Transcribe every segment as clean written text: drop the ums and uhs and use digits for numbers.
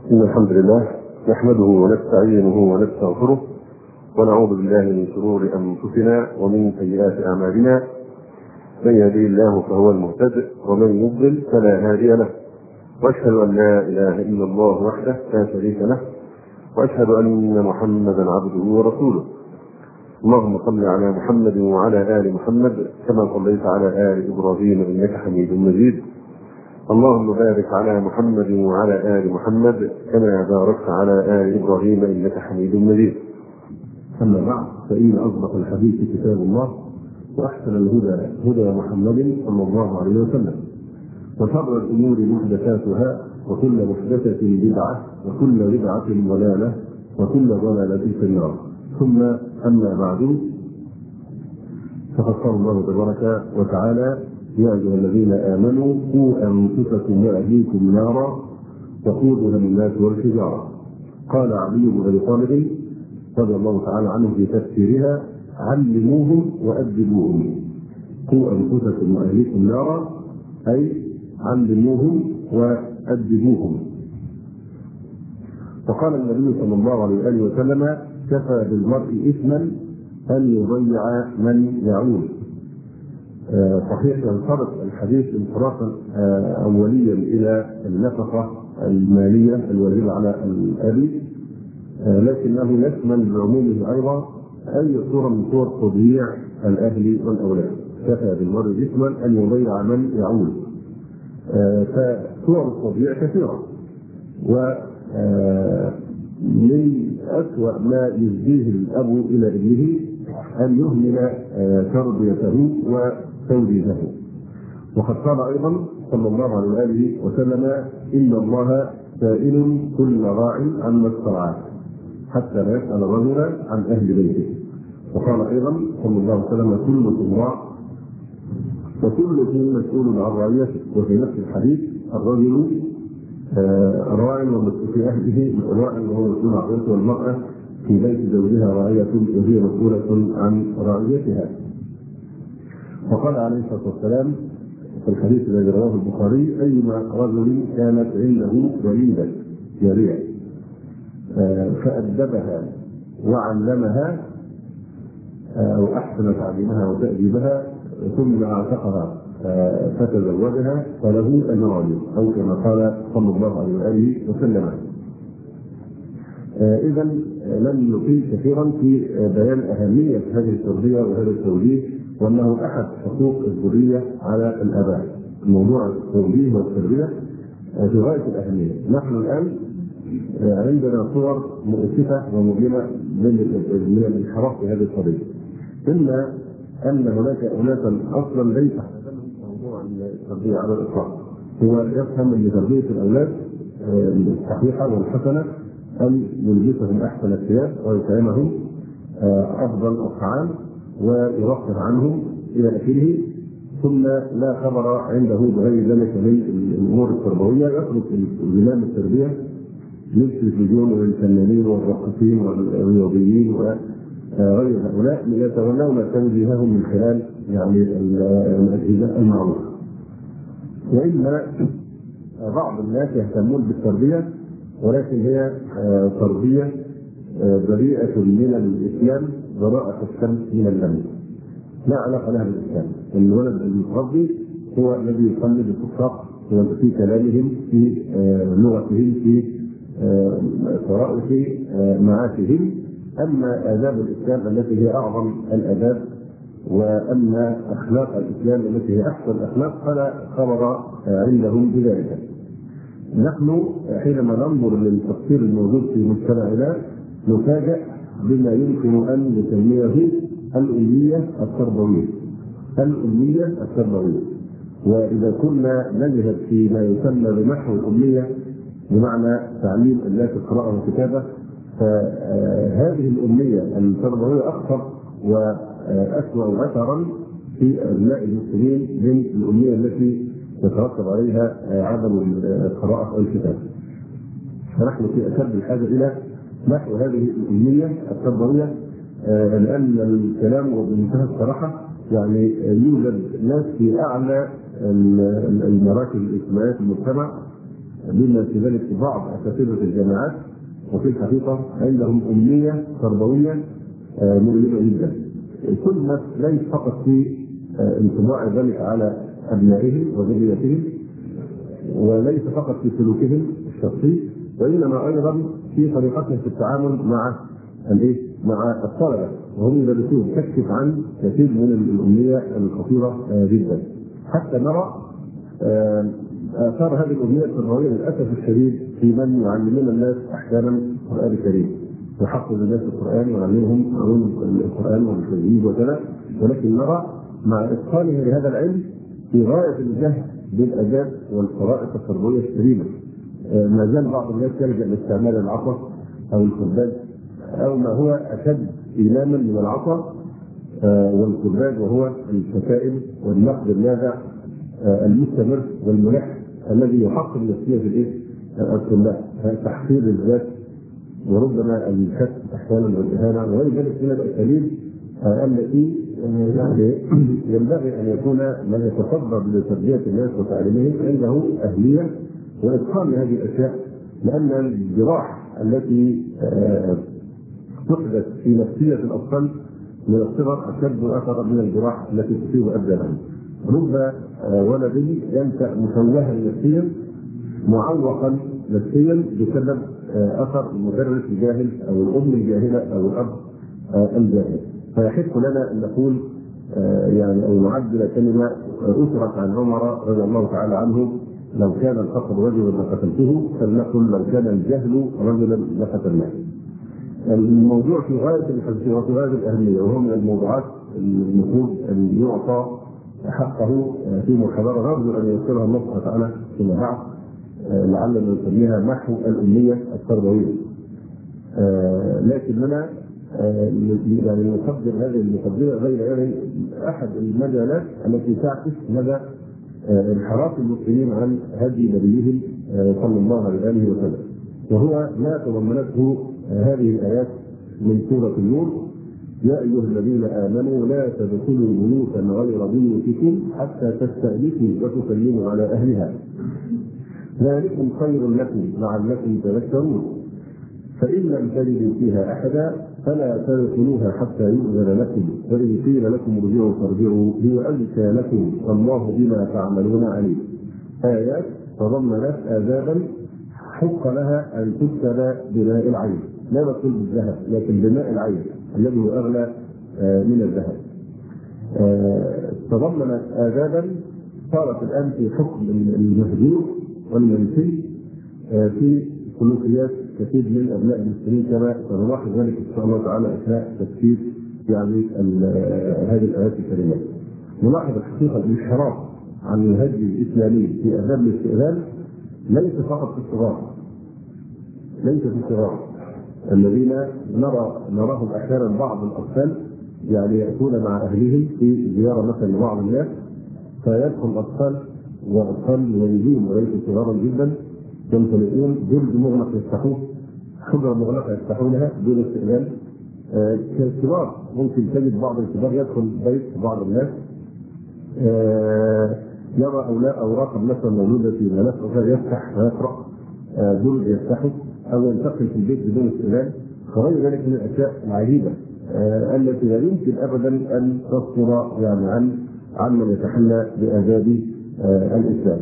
إن الحمد لله نحمده ونستعينه ونستغفره ونعوذ بالله من شرور أنفسنا ومن سيئات أعمالنا. من يهديه الله فهو المهتد ومن يضلل فلا هادي له، وأشهد أن لا إله إلا الله وحده لا شريك له، وأشهد أن محمدا عبده ورسوله. اللهم صل على محمد وعلى آل محمد كما صليت على آل إبراهيم إنك حميد مجيد. اللهم بارك على محمد وعلى آل محمد كما باركت على آل إبراهيم إنك حميد مجيد. أما بعد، فإن أصدق الحديث كتاب الله، وأحسن الهدى هدى محمد صلى الله عليه وسلم، وشر الأمور محدثاتها، وكل محدثة بدعة، وكل بدعة ضلالة، وكل ضلالة في النار. ثم أما بعد، فقد قال الله تبارك وتعالى: يا أيها الذين آمنوا قوا أنفسكم وأهليكم نارا وقودها الناس والحجارة. قال علي بن أبي طالب رضي الله تعالى عنه في تفسيرها: علموهم وأدبوهم. قوا أنفسكم وأهليكم نارا أي علموهم وأدبوهم. فقال النبي صلى الله عليه وآله وسلم: كفى بالمرء إثما أن يضيع من يعول. صحيح ينصرف الحديث انصرافا أوليا إلى النفقة المالية الواجبة على الأب، لكنه يشمل بعمومه أيضا أي صورة من صور تضييع الأهل والأولاد. كفى بالمرء إثما أن يضيع من يعول. فصور التضييع كثيرة، ومن أسوأ ما يجديه الأب إلى ابنه أن يهمل تربيته وتوجيهه. وقد قال أيضا صلى الله عليه وآله وسلم: إن الله سائل كل راع عما استرعاه حتى لا يسأل الرجل عن أهل بيته. وقال أيضا صلى الله عليه وسلم: كلكم راع وكلكم مسؤول عن رعيته. وفي نفس الحديث: الرجل راع ومسؤول في أهله، الراع وهو مسؤول عن رعيته، والمرأة في بيت زوجها راعية وهي مسؤولة عن رعيتها. وقال عليه الصلاة والسلام في الحديث الذي رواه البخاري: أيما رجل كانت عنده وليدة جارية فأدبها وعلمها أو أحسن تعليمها وتأديبها ثم أعتقها فتزوجها فله أجران، أو كما قال صلى الله عليه وآله وسلم. إذا لم نطيل كثيرا في بيان أهمية هذه التربية وهذا التوجيه، وأنه أحد حقوق الذرية على الآباء. موضوع التوجيه والتربية في غاية الأهمية. نحن الآن عندنا صور مؤسفة ومؤلمة من الانحراف في هذه القضية. إما أن هناك أناسا أصلا ليس موضوع التربية على الإطلاق، هو يفهم أن تربية الأولاد الصحيحة والحسنة أن يلبسهم أحسن الثياب ويطعمهم أفضل الطعام ويرفه عنهم إلى آخره، ثم لا خبر عنده بغير ذلك من الأمور التربوية. يترك زمام التربية للتلفزيون وللفنانين والراقصين والرياضيين وغير هؤلاء يتولون توجيههم من خلال الأجهزة المعروفة. وإما بعض الناس يهتمون بالتربية ولكن هي تربية بريئة من الإسلام براءة الشمس من اللمس، لا علاقة لها بالإسلام. الولد المتربي هو الذي يقلد الفساق في كلامهم، في لغتهم، في طرائف معاشهم. أما آداب الإسلام التي هي أعظم الآداب، وأما أخلاق الإسلام التي هي أحسن الأخلاق، فلا خبر عندهم بذلك. نحن حينما ننظر للتفسير الموجود في مجتمعنا نفاجأ بما يمكن أن نسميه الأمية التربوية. الأمية التربوية. وإذا كنا نجهد في ما يسمى بمحو الأمية بمعنى تعليم الناس القراءة والكتابة، فهذه الأمية التربوية أخطر وأسوأ أثرا في أبناء المسلمين من الأمية التي يترتب عليها عدم القراءة والكتابة. فنحن في أشد الحاجة إلى محو هذه الأمية التربوية، لأن الكلام وبمنتهى الصراحة يوجد ناس في أعلى المراكز الاجتماعية في المجتمع بما في ذلك بعض اساتذه الجامعات، وفي الحقيقه عندهم امنيه تربويه مؤلمه جدا. ثم ليس فقط في انطباع ذلك على ابنائهم وذريتهم، وليس فقط في سلوكهم الشخصي، وانما ايضا في طريقتهم في التعامل مع الطلبه وهم يدرسون، تكشف عن كثير من الامنيه الخطيره جدا. حتى نرى اثار هذه الامنيه التربويه للاسف الشديد في من يعلمون الناس احكام القران الكريم، يحفظ الناس القران ويعلمهم علوم القران والتجويد وكذا، ولكن نرى مع اتقانه لهذا العلم في غايه الجهل بالاداب والطرائق التربويه الشديده. ما زال بعض الناس يلجا لاستعمال العصا او الكرباج او ما هو اشد ايلاما من العصا والكرباج، وهو الشتائم والنقد اللاذع المستمر والملح الذي يحقق نفسيه الطلاب، تحقير الذات وربما الشك احيانا والاهانه وغير ذلك من الاساليب التي ينبغي ان يكون من يتصدر لتربيه الناس وتعليمهم عنده اهليه واتقان لهذه الاشياء، لان الجراح التي تحدث في نفسيه الاطفال من الصغر اشد اثرا من الجراح التي تصيب ابدانا. رب ولد ينشا مشوها نفسيا معوقا نفسيا بسبب اثر المدرس الجاهل او الام الجاهله او الاب الجاهل. فيحق لنا ان نقول او نعدل كلمه اثرت عن عمر رضي الله تعالى عنه: لو كان الفقر رجلا لقتلته، فلنقل لو كان الجهل رجلا لقتلناه. الموضوع في غايه الحساسيه وفي غايه الاهميه، وهو من الموضوعات المفروض ان يعطى حقه في محاضره نرجو ان يذكرها الله سبحانه وتعالى فيما بعد، لعلنا نسميها محو الامنيه التربويه. لكننا نقدر هذه المقدمه غير احد المجالات التي تعكس مدى انحراف المسلمين عن هدي نبيهم صلى الله عليه وسلم، وهو ما تضمنته هذه الايات من سوره النور: يا ايها الذين امنوا لا تدخلوا بيوتا غير بيوتكم حتى تستأنسوا وتسلموا على اهلها، ذلكم خير لكم لعلكم تذكرون، فإن لم تجدوا فيها أحدا فلا تدخلوها حتى يؤذن لكم، وإن قيل لكم ارجعوا فارجعوا هو أزكى لكم والله بما تعملون عليم. آيات تضمنت آدابا حق لها أن تكتب بماء العين، لا نقول بالذهب لكن بماء العين الذي هو أغلى من الذهب. تضمنت آدابا صارت الآن في حكم المهجور والمنسي في سلوكيات كثير من ابناء المسلمين، كما سنلاحظ ذلك ان شاء الله تعالى اثناء تفسير هذه الايات الكريمه. نلاحظ الحقيقه الانحراف عن الهدي الاسلامي في اداب الاستئذان ليس فقط في الصغار، ليس في الصغار الذين نراهم احيانا بعض الاطفال ياتون مع اهلهم في زياره مثلا لبعض الناس، فيدخل اطفال صغيرين وليسوا صغارا جدا ينطلقون جلد مغلق يفتحوه، حجره مغلقه يفتحونها دون استئذان. كالكبار ممكن تجد بعض الكبار يدخل بيت بعض الناس يرى اوراقا مثلا موجوده في ملف يفتح ويقرا جلد يفتحه، او ينتقل في البيت بدون استئذان، وغير ذلك من الاشياء العجيبه التي لا يمكن ابدا ان تصدر عن من يتحلى باداب الاسلام.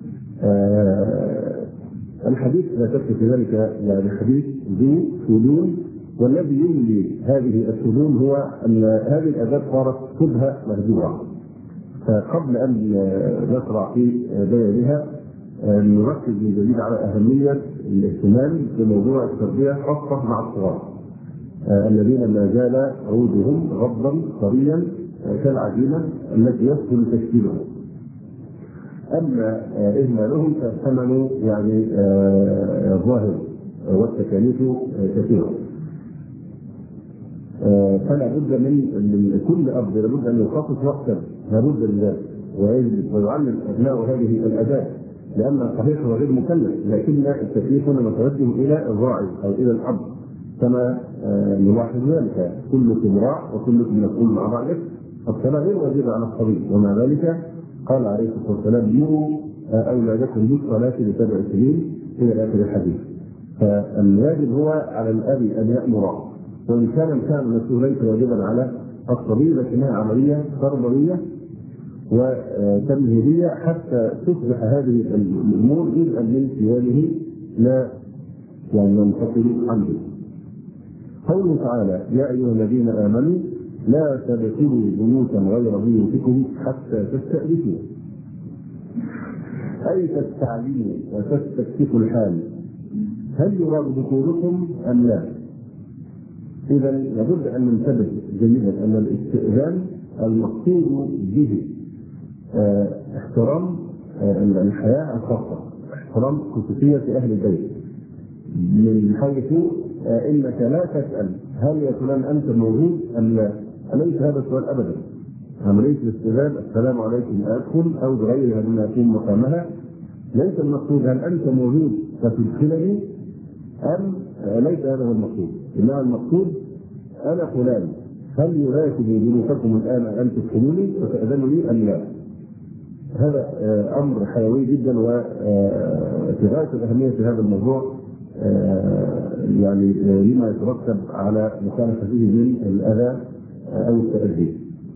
الحديث لا شك في ذلك حديث ذو سنون، والذي يملي هذه السنون هو ان هذه الاداب صارت شبه مهجوره. فقبل ان نشرع في بيانها نركز من جديد على اهميه الاهتمام بموضوع التربيه خاصه مع الصغار الذين ما زال عودهم غضا طريا كالعجينه التي يسهل تشكيلها. اما اهمالهم فالثمن ظاهر والتكاليف كثيره. فلا بد من كل اب لابد ان يخصص وقتا لابد من ذلك ويعلم ابنائه هذه الاداب، لان صحيح هو غير مكلف، لكن التكليف هنا متوجه الى الراعي او الى الاب، كما نلاحظ ذلك: كلكم راع وكلكم مسؤول عن رعيته. الصلاه غير واجبه على الصبي، ومع ذلك قال عليه الصلاه والسلام: مروا أولادكم بالصلاة ل7 سنين إلى آخر الحديث. فالواجب هو على الأب أن يأمر، وإن كان المسؤول ليس واجبا على الصبي، لكنها عملية تربوية وتمهيدية حتى تصبح هذه الأمور جزءا من صيامه لا ينفصل عنه. قوله تعالى: يا أيها الذين آمنوا لا تدخلوا بيوتا غير بيوتكم حتى تستأنسوا، أي تستعلموا وتستكشفوا الحال، هل يراد دخولكم أم لا؟ إذا لابد أن ننتبه جيدا أن الاستئذان المقصود به احترام الحياة الخاصة، احترام خصوصية أهل البيت، من حيث إنك لا تسأل هل يا فلان أنت موجود أم لا. أليس هذا السؤال أبدا. عملية الاستئذان السلام عليكم أدخل أو بغيرها مما يكون مقامها، ليس المقصود هل أنت موجود فتدخلني أم ليس هذا هو المقصود، إنما المقصود أنا فلان هل يناسب ظروفكم الآن أن تدخلوني وتأذنوا لي أم لا. هذا أمر حيوي جدا، وفي غاية الأهمية في هذا الموضوع يعني لما يترتب على مخالفته من الأذى أو التأذي.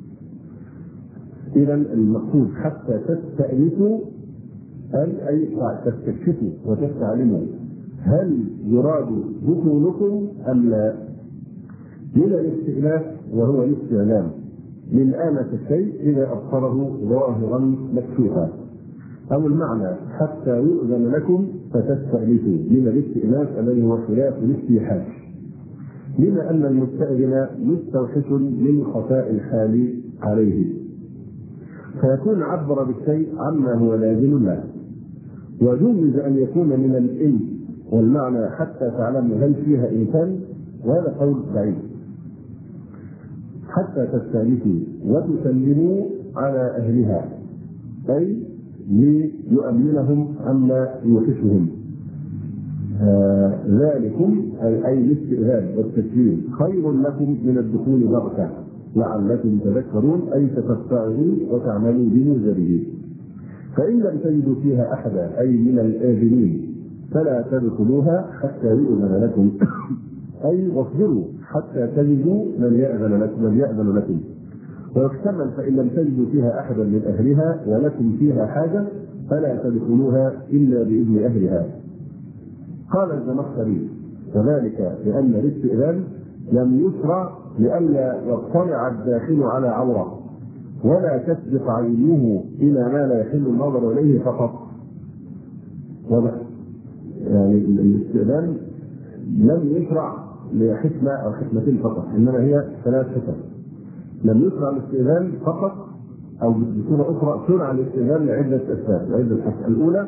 إذا المقصود حتى تستأنسوا أي تستكشفوا وتستعلموا هل يراد دخولكم أم لا. من الاستئناس وهو الاستعلام من آنس الشيء إذا أبصره ظاهرا مكشوفا، أو المعنى حتى يؤذن لكم فتستأنسوا من الاستئناس الذي هو خلاف الاستيحاش، بما أن المستأذن مستوحش من خفاء الحال عليه، فيكون عبر بالشيء عما هو لازم له. وجوز أن يكون من الإن والمعنى حتى تعلموا هل فيها إنسان، وهذا قول بعيد. حتى تستأنسوا وتسلموا على أهلها، أي ليؤمنهم عما يوحشهم. ذلكم أي الاستئذان والتسليم خير لكم من الدخول بغتة لعلكم تذكرون، أي تتفاعلوا وتعملوا بموجبه. فإن لم تجدوا فيها أحدا أي من الآذنين فلا تدخلوها حتى يؤذن لكم، أي واصبروا حتى تجدوا من يأذن لكم. ويحتمل فإن لم تجدوا فيها أحدا من أهلها ولكم فيها حاجة فلا تدخلوها إلا بإذن أهلها. قال الزمخشري: وذلك لأن الاستئذان لم يشرع لئلا يطلع الداخل على عورة ولا تسبق عينه إلى ما لا يحل النظر إليه فقط. واضح؟ يعني الاستئذان لم يشرع لحكمة أو حكمتين فقط، إنما هي 3 حكم. لم يشرع الاستئذان فقط أو بصورة أخرى شرع الاستئذان لعدة أسباب. الأولى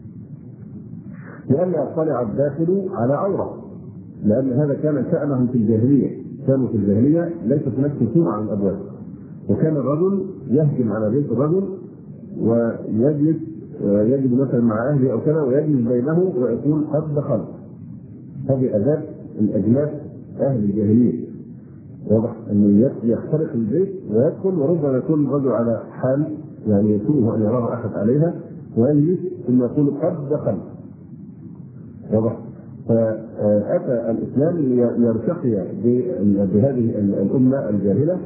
لأن يطلع الداخل على عورة، لأن هذا كان شأنهم في الجاهلية. كانوا في الجاهلية ليست هناك ستور على الأبواب، وكان الرجل يهجم على بيت الرجل ويجلس يجد مثلا مع أهله أو كذا ويجلس بينه ويقول قد دخلت. هذه آداب الأجناس أهل الجاهلية. واضح أنه يخترق البيت ويدخل، وربما يكون الرجل على حال يعني يسوءه أن يراه أحد عليها ويجلس ثم يقول قد دخلت. واضح؟ فأتى الإسلام ليرتقي بهذه الأمة الجاهلة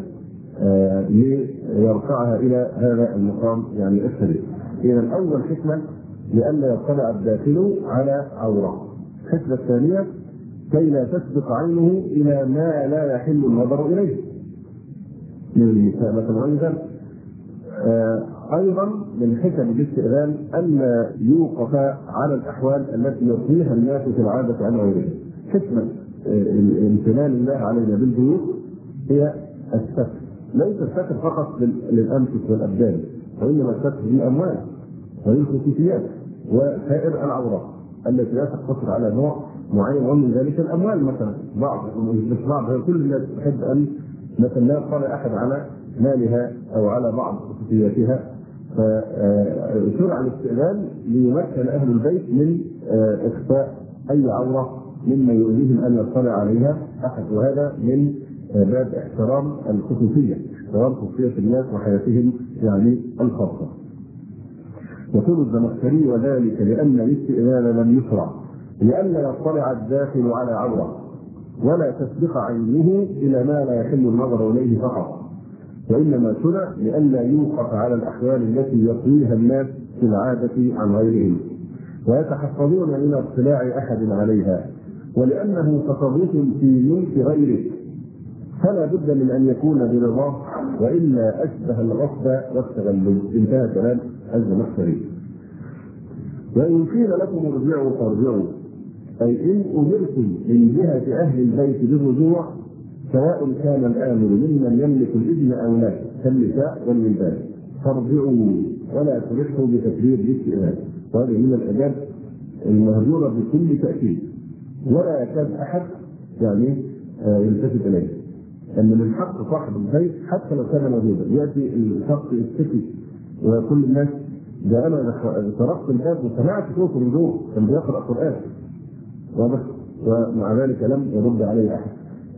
ليرفعها إلى هذا المقام يعني الشريف. إذا أول حكمة لئلا يطلع الداخل على عورة. الحكمة الثانية كي لا تسبق عينه إلى ما لا يحل النظر إليه من النساء مثلا. أيضا من حكم الاستئذان أن يوقف على الأحوال التي يرضيها الناس في العادة عن غيرهم. حكمة امتنان الله علينا بالبيوت هي الستر، ليس الستر فقط للأنفس والأبدان، وإنما الستر للأموال وللخصوصيات وسائر العورات التي لا تقتصر على نوع معين، ومن ذلك الأموال مثلا. مش بعض، كل الناس تحب أن مثلا لا يطلع أحد على مالها أو على بعض خصوصياتها. فشرع الاستئذان ليمكن أهل البيت من إخفاء أي عورة مما يؤذيهم أن يطلع عليها أحد، وهذا من باب احترام الخصوصية، احترام خصوصية الناس وحياتهم يعني الخاصة. يقول الزمخشري: وذلك لأن الاستئذان لم يشرع لئلا يطلع الداخل على عورة ولا تسبق عينه إلى ما لا يحل النظر إليه فقط، وإنما شرع لئلا يوقف على الأحوال التي يطويها الناس في العادة عن غيرهم ويتحفظون من اطلاع أحد عليها، ولأنه تصرف في ملك غيره فلا بد من أن يكون برضاه، وإلا أشبه الغصب والتغلب. انتهى كلام الزمخشري. وإن قيل لكم ارجعوا فارجعوا، أي إن أمرتم من جهة أهل البيت بالرجوع سواء كان الآمر ممن يملك الإذن أو لا كالنساء والولدان، فارجعوا ولا تلحوا بتكبير الاستئذان. وهذه من الآداب المهجورة بكل تأكيد، ولا يكاد أحد يلتفت إليه، أن من حق صاحب البيت حتى لو كان موجودا يأتي الشخص يستكي وكل الناس ده أنا طرقت الباب وسمعت صوت الرجوع كان بيقرأ قرآن واضح، ومع ذلك لم يرد عليه أحد.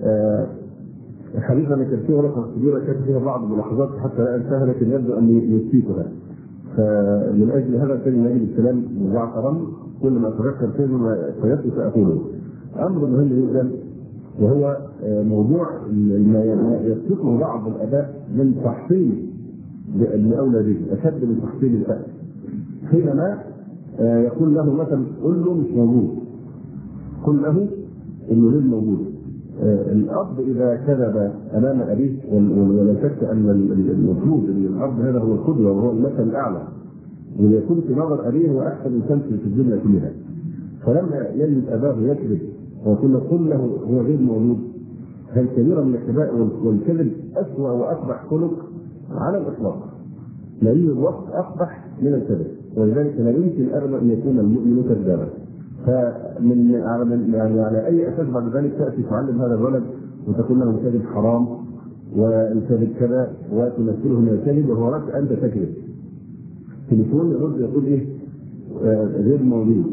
الحديث أنا كان فيه ورقة كبيرة كانت فيها بعض الملاحظات حتى لا أنساها، لكن يبدو أني نسيتها. فمن أجل هذا كان يجب الكلام مبعثرا كل ما أتذكر كلمة فيأتي سأقوله. أمر مهم جدا وهو موضوع ما يسلكه بعض الآباء من تحصيل لأولاده أشد من تحصيل الفأس، حينما يقول له مثلا قل له مش موجود، قل له إنه غير موجود. الأب إذا كذب أمام أبيه، ولا شك أن المفروض أن الأب هذا هو القدوة وهو المثل الأعلى، ويكون في نظر أبيه هو أحسن إنسان في الدنيا كلها، فلما يجد أباه يكذب ويقول له هو غير موجود، هل كبيرة من الكبائر، والكذب أسوأ وأقبح خلق على الإطلاق، لا يوجد وقت أقبح من الكذب، ولذلك لا يمكن أبدا أن يكون المؤمن كذابا. فمن على أي أساس بعد ذلك تأتي تعلم هذا الولد وتقول له الكذب حرام والكذب كذا وتمثله من الكذب وهو رأس أنت تكذب. تليفون يرد يقول إيه غير موجود،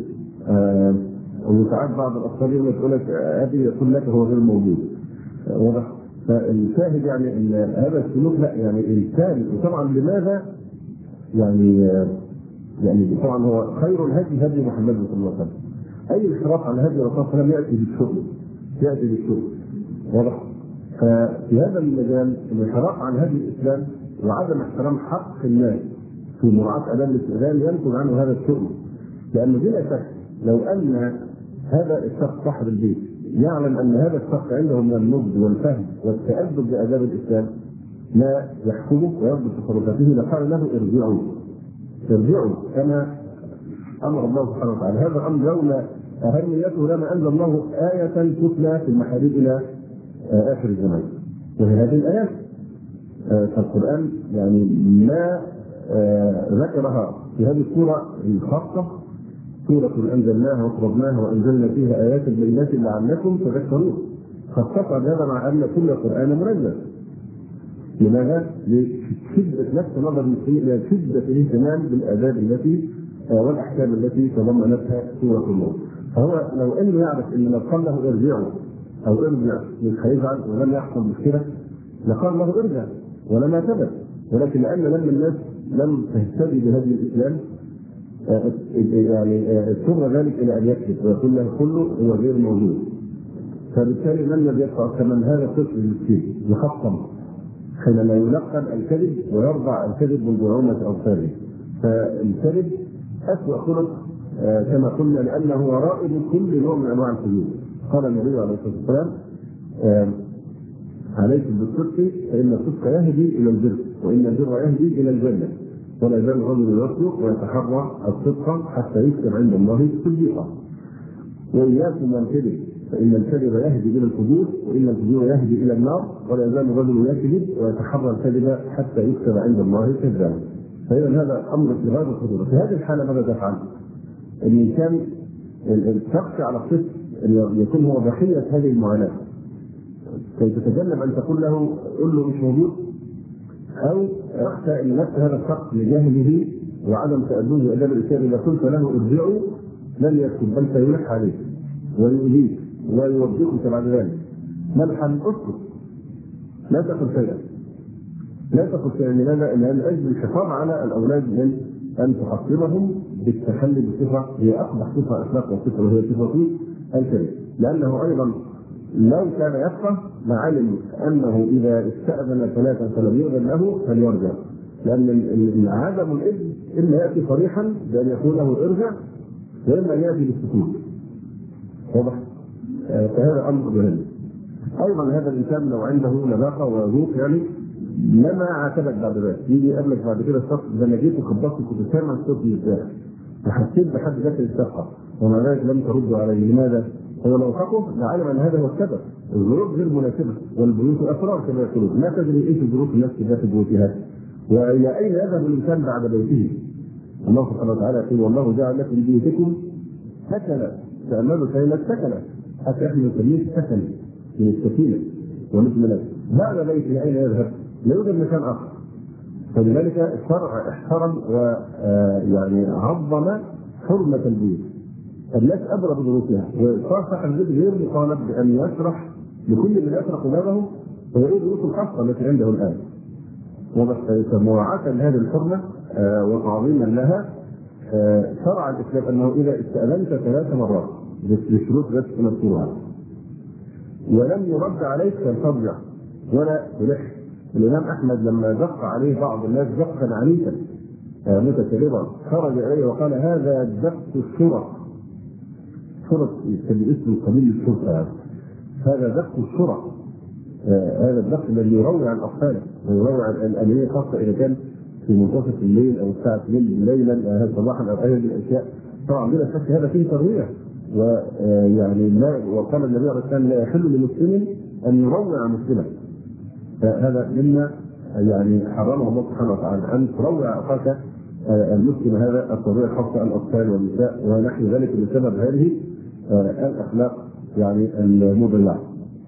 وساعات بعض الأطفال يقول لك أبي يقول لك هو غير موجود. واضح؟ فالشاهد ان هذا السلوك لا الإنسان، وطبعا لماذا طبعا هو خير الهدي هدي محمد صلى الله عليه وسلم. أي انحراف عن هدي الرسول صلى الله عليه وسلم يأتي بالشغل. واضح؟ ففي هذا المجال الانحراف عن هدي الإسلام وعدم احترام حق الناس في مراعاة آداب الاستئذان ينتج عنه هذا الشغل، لأنه بلا شك لو أن هذا الشخص صاحب البيت يعلم أن هذا الشخص عنده من النضج والفهم والتأدب بآداب الإسلام لا يحكمه ويضبط تصرفاته لقال له ارجعوا كما أمر الله سبحانه وتعالى. هذا الأمر لولا أهميته لما أنزل الله آية تتلى في المحاريب إلى آخر الزمان، وهي هذه الآيات فالقرآن ما ذكرها في هذه السورة الخاصة، سورة أنزلناها وفرضناها وأنزلنا فيها آيات بينات لعلكم تذكرون، خاصة هذا مع أن كل القرآن منزل. لماذا؟ لشدة نفس نظر المسلمين، لشدة الاهتمام بالآداب التي والأحكام التي تضمنتها سورة النور. فهو لو أنه يعرف أن لو قال له ارجعوا أو ارجع من هيزعل ولم يحصل مشكلة لقال له ارجع ولما ثبت، ولكن لأن لما الناس لم تهتدي بهدي الإسلام اضطر ذلك إلى أن يكذب ويقول له كله هو غير موجود. فبالتالي من الذي يدفع ثمن هذا الطفل المسكين يخصم حينما يلقن الكذب ويرضع الكذب من بعومة أوصاله. فالكذب أسوأ خلق كما قلنا لأنه رائد كل نوع من أنواع الكذوب. قال النبي عليه الصلاة والسلام عليكم بالصدق فإن الصدق يهدي إلى البر وإن البر يهدي إلى الجنة، ولا يزال الرجل يصدق ويتحرى الصدق حتى يكتب عند الله صديقا. وإياكم والكذب فإن الكذب يهدي إلى الفجور وإن الفجور يهدي إلى النار، ولا يزال الرجل يكذب ويتحرى الكذب حتى يكتب عند الله كذابا. فإذا هذا أمر في غاية الخطورة. في هذه الحالة ماذا تفعل؟ الإنسان تخشى على الطفل أن يكون هو ضحية هذه المعاناة، كي تتجنب أن تقول له قل له مش موجود، أو أخشى أن نفس هذا الشخص لجهله وعدم تأدبه بآداب الإسلام إذا قلت له ارجعوا لن يكتب بل سيلح عليك ويؤذيك ويوبخك بعد ذلك. ما الحل؟ اسكت، لا تقل شيئا، لا تقل شيئا. لماذا؟ لأن أجل الحفاظ على الأولاد من ان تحصنهم بالتخلي بصفه هي اقبح صفه اخلاق وصفه، وهي صفه الكذب، لانه ايضا لو كان يفقه لعلم انه اذا استاذن ثلاثه فلم يؤذن له فليرجع، لان عدم الاذن اما ياتي صريحا بان يقول له ارجع، واما ان ياتي بالسكوت. واضح؟ فهذا امر مهم. ايضا هذا الانسان لو عنده لباقه وذوق يعني لما عاتبك بعد ذلك، يجي يقابلك بعد كده الشخص ده انا جيت وخبطت كنت سامع الصوت ازاي وحسيت بحد ذاك الشقه ومع ذلك لم ترد عليه، لماذا؟ هو لو خطب لعلم ان هذا هو السبب، الظروف غير مناسبه والبيوت اسرار كما يقولون، ما تدري ايش الظروف التي ذات بيوتها والى اين يذهب الانسان بعد بيته. الله سبحانه وتعالى يقول والله جعل لكم بيوتكم سكنا تعملوا كلمه سكنا، حتى احنا نسميه سكن من السكينه ونسمى لك بعد بيته اين يذهب؟ لا يوجد مكان اخر. فلذلك الشرع احترم ويعني عظم حرمه البيوت. الناس ادرى بظروفها، وصار صاحب البيت غير مطالب بان يشرح لكل من يسرق بابه ويعيد ظروفه الخاصه التي عنده الان. ومراعاه لهذه الحرمه وتعظيما لها شرع الاسلام انه اذا استاذنت 3 مرات بشروط ذات مذكورها ولم يرد عليك فلترجع ولا تلح. الامام احمد لما دق عليه بعض الناس دقا عنيفا متكررا خرج اليه وقال هذا دق الشرط، شرط اسم قبيل الشرطه، هذا دق الشرط، هذا الدق الذي يروع الاطفال ويروع الامنيه، خاصه اذا كان في منتصف الليل او الساعه 2 ليلا صباحا او هذه الاشياء. طبعا بلا شك هذا فيه ترويع، ويعني وقال النبي عليه الصلاه والسلام لا يحل لمسلم ان يروع مسلما. هذا مما يعني حرمه الله سبحانه وتعالى ان تروع اخاك المسلم، هذا الترويع خاصه الاطفال والنساء ونحو ذلك بسبب هذه الاخلاق يعني المضيعه.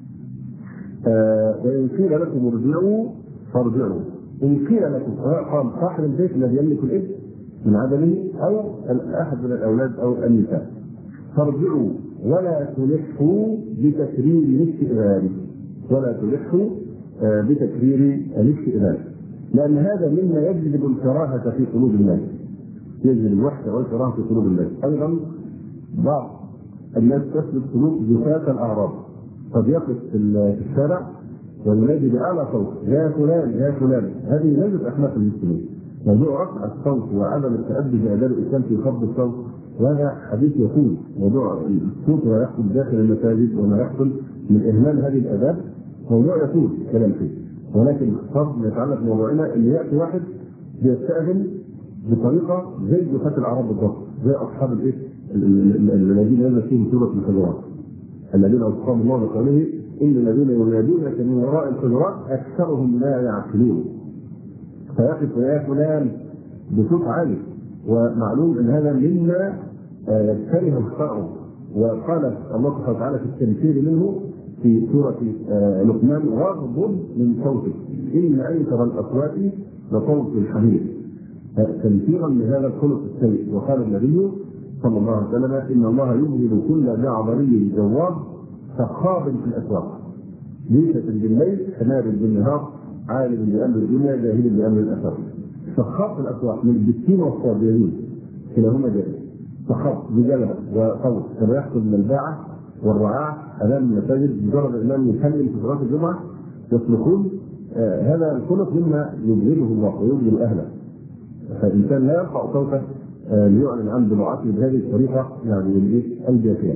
وان قيل لكم ارجعوا فارجعوا، ان قيل لكم قال صاحب البيت الذي يملك الابن من عدمه او احد من الاولاد او النساء فارجعوا ولا تلحوا بتكرير الاستئذان، ولا تلحوا بتكرير الاستئذان، لان هذا مما يجلب الكراهه في قلوب الناس، يجلب الوحده والكراهه في قلوب الناس. ايضا بعض الناس تسلك سلوك زفاة الاعراض، قد يقف في الشارع وينادي باعلى صوت يا فلان يا فلان، هذه ليست اخلاق المسلمين. موضوع رفع الصوت وعدم التأدب بآداب الإسلام في خفض الصوت وهذا حديث يقول موضوع الصوت وما يحصل داخل المساجد وما يحصل من إهمال هذه الآداب موضوع يطول كلام فيه، ولكن خاصة يتعلق بموضوعنا ان ياتي واحد يستأذن بطريقه زي زفاة الاعراب بالضبط، زي اصحاب الايه الذين نزل فيهم سوره الحجرات الذين اوصاهم الله بقوله ان الذين ينادونك من وراء الحجرات اكثرهم لا يعقلون، فيقف يا فلان بصوت عالي، ومعلوم ان هذا مما كره الشرع. وقال الله سبحانه وتعالى في التنفير منه في سورة لقمان واغضب من صوتك إن أيسر الأصوات لصوت الحمير، تنفيرا لهذا الخلق السيء. وقال النبي صلى الله عليه وسلم إن الله يبغض كل جعبري جواب سخاب في الأسواق ليست بالليل حمار بالنهار عالم بأمر الدنيا جاهل بأمر الآخرة. سخاب في الأسواق من بالسين والصابرين كلاهما جاهل، سخاب بجلبة وصوت كما يحصل من الباعة والرعاع امام المساجد مجرد الامام يسلم في صلاه الجمعه يصرخون. هذا الخلق مما يبغضه الله ويبغض اهله، فالانسان لا يرفع صوته ليعلن عن ضلوعته بهذه الطريقه يعني الجافيه.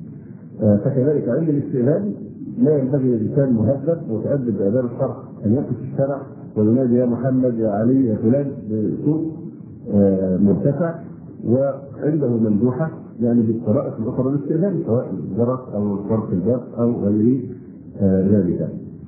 فكذلك عند الاستئذان لا ينبغي للانسان مهذب ومتادب باداب الشرع ان يقف في الشارع وينادي يا محمد يا علي يا فلان بصوت مرتفع وعنده ممدوحه يعني بالطرائق الاخرى للاستئذان سواء الجرس او طرق الباب او غير ذلك.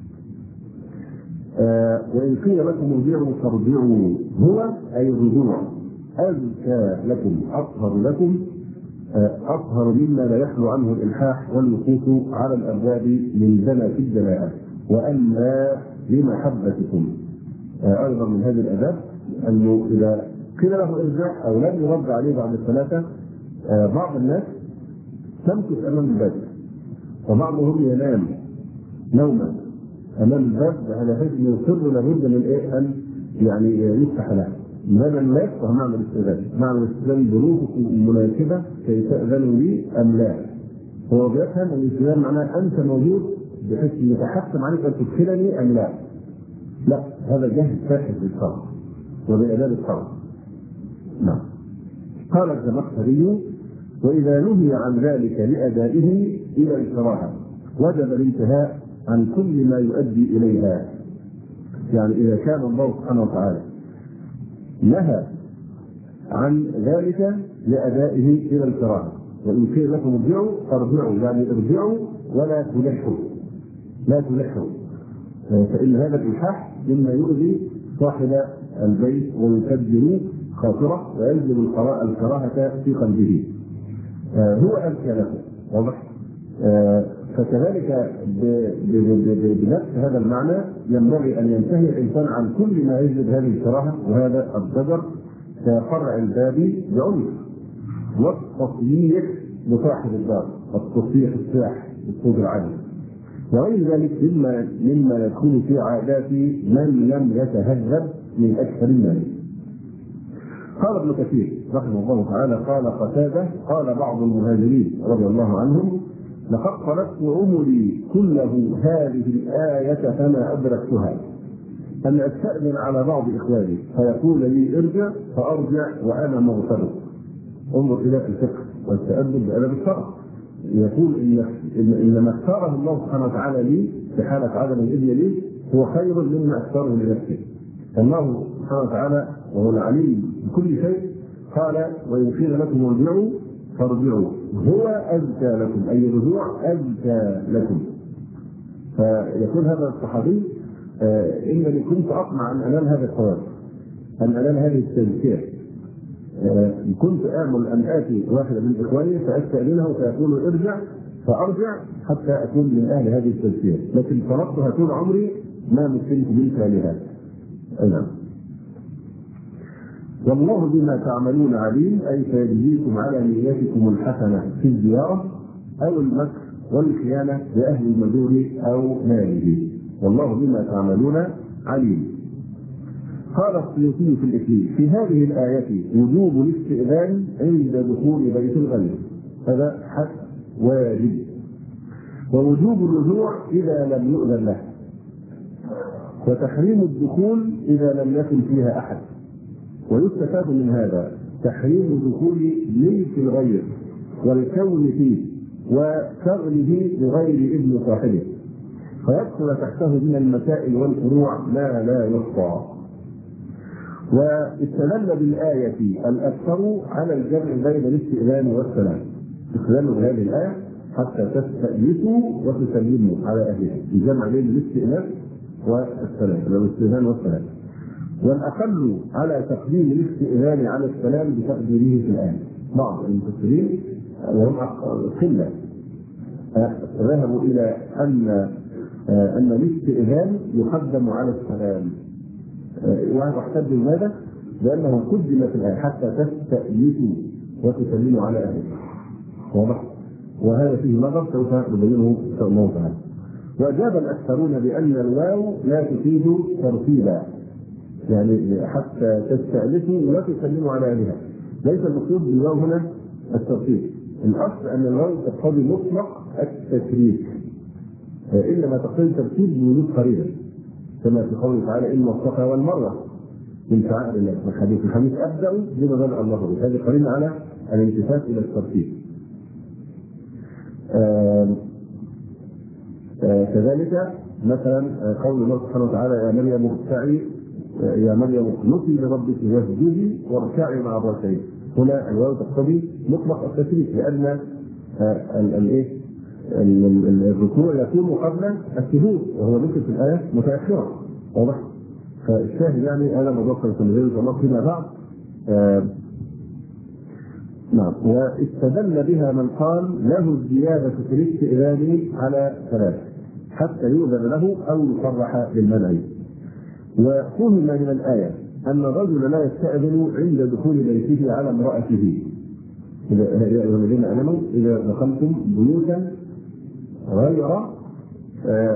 وان قيل لكم ارجعوا فارجعوا هو اي الرجوع ازكى لكم اطهر لكم، اطهر مما لا يخلو عنه الالحاح والوقوف على الابواب من دنا في الدناءه واما لمحبتكم. ايضا من هذه الاداب انه اذا قيل له ارجع او لم يرد عليه بعد الثلاثه بعض الناس تمكث امام الباب وبعضهم ينام نوما امام الباب على حيث يصر لابد من ان يعني يفتح له، ماذا لا يفقه معنى الاستئذان؟ معنى الاستئذان ظروفكم المناسبة كي تأذنوا لي أم لا؟ هو بيفهم الاستئذان معناه أنت موجود بحيث يتحكم عليك أن تدخلني أم لا؟ لا، هذا جهل فاحش بالشرع وبآداب الشرع. نعم. قال الزمخشري: وإذا نهي عن ذلك لأدائه إلى الكراهة وجب الانتهاء عن كل ما يؤدي إليها. يعني إذا كان الله سبحانه وتعالى نهى عن ذلك لأدائه إلى الكراهة، وإن قيل لكم ارجعوا فارجعوا، يعني ارجعوا ولا تلحوا، لا تلحوا، فإن هذا الإلحاح مما يؤذي صاحب البيت ويكدر خاطره ويجلب الكراهة في قلبه. هو أذكى لكم، واضح؟ فكذلك بنفس هذا المعنى ينبغي أن ينتهي الإنسان عن كل ما يجلب هذه الكراهة، وهذا الزجر كفرع الباب بعنف، والتصريح لصاحب الدار، التصريح الساح بالصوت العالي، وغير ذلك مما يكون في عادات من لم يتهذب من أكثر الناس. قال ابن كثير رحمه الله تعالى: قال قتادة: قال بعض المهاجرين رضي الله عنهم: لقد طلبت عمري كله هذه الآية فما أدركتها، أن أستأذن على بعض إخواني فيقول لي ارجع فأرجع وأنا مغترب. انظر إلى الفقه والتأدب بأدب الشرع. يقول إن ما اختاره الله سبحانه وتعالى لي في حالة عدم الإذن لي هو خير مما اختاره لنفسه. الله سبحانه وتعالى وهو العليم بكل شيء قال: وإن قيل لكم ارجعوا فارجعوا هو أزكى لكم، أي الرجوع أزكى لكم. فيقول هذا الصحابي: إنني كنت أطمع أن أنال هذا الثواب، أن أنال هذه التزكية. كنت آمل أن آتي واحد من إخواني فأستأذنه فيقول ارجع فأرجع حتى أكون من أهل هذه التزكية، لكن طلبتها طول عمري ما مثلت بمثالها. نعم. والله بما تعملون عليم، أي سيجزيكم على نيتكم الحسنة في الزيارة أو المكر والخيانة لأهل المدور أو ماله. والله بما تعملون عليم. قال السيوطي في الإكليل: في هذه الآية وجوب الاستئذان عند دخول بيت الغير، هذا حق واجب، ووجوب الرجوع إذا لم يؤذن له، وتحريم الدخول إذا لم يكن فيها أحد. ويستفاد من هذا تحريم دخول ملك الغير والكون فيه وشغله بغير إذن صاحبه، فيدخل تحته من المسائل والفروع ما لا يحصى. واستدل بالآية الأكثر على الجمع بين الاستئذان والسلام. استدلوا بهذه الآية حتى تستأنسوا وتسلموا على أهلها، الجمع بين الاستئذان والسلام، الاستئذان والسلام. والأقل على تقديم الاستئذان على السلام بتقديره في الآية. بعض المفسرين وهم قلة ذهبوا إلى أن الاستئذان يقدم على السلام، واحتج بماذا؟ لأنه قدم في الآية حتى تستأنسوا وتسلموا على أهلها. واضح؟ وهذا فيه نظر سوف نبينه إن شاء الله تعالى. وأجاب الأكثرون بأن الواو لا تفيد ترتيبا، يعني حتى تستأنسوا وتسلموا على أهلها. ليس المقصود بالواو هنا الترتيب، الأصل أن الواو تقتضي مطلق التشريك، إنما تقتضي الترتيب بوجود قرينة، كما في قوله تعالى: إن الصفا والمروة من شعائر الله. الحديث أبدأ بما بدأ الله به، هذه قرينة على الالتفات إلى الترتيب. كذلك مثلا قول الله سبحانه وتعالى: يا مريم اركعي، يا مريم اقنتي لربك واسجدي واركعي مع الراكعين. هنا الواو تقتضي مطلق التشريك، لأن الركوع يكون قبل السجود، وهو ذكر في الآية متأخرة. واضح؟ فالشاهد يعني هذا موضوع سنتناوله إن شاء الله فيما بعد. نعم. واستدل بها من قال له الزيادة في الاستئذان على ثلاث حتى يؤذن له أو يصرح بالمنع. وفهم من الآية أن الرجل لا يستأذن عند دخول بيته على امرأته. يا أيها الذين آمنوا إذا دخلتم بيوتا غير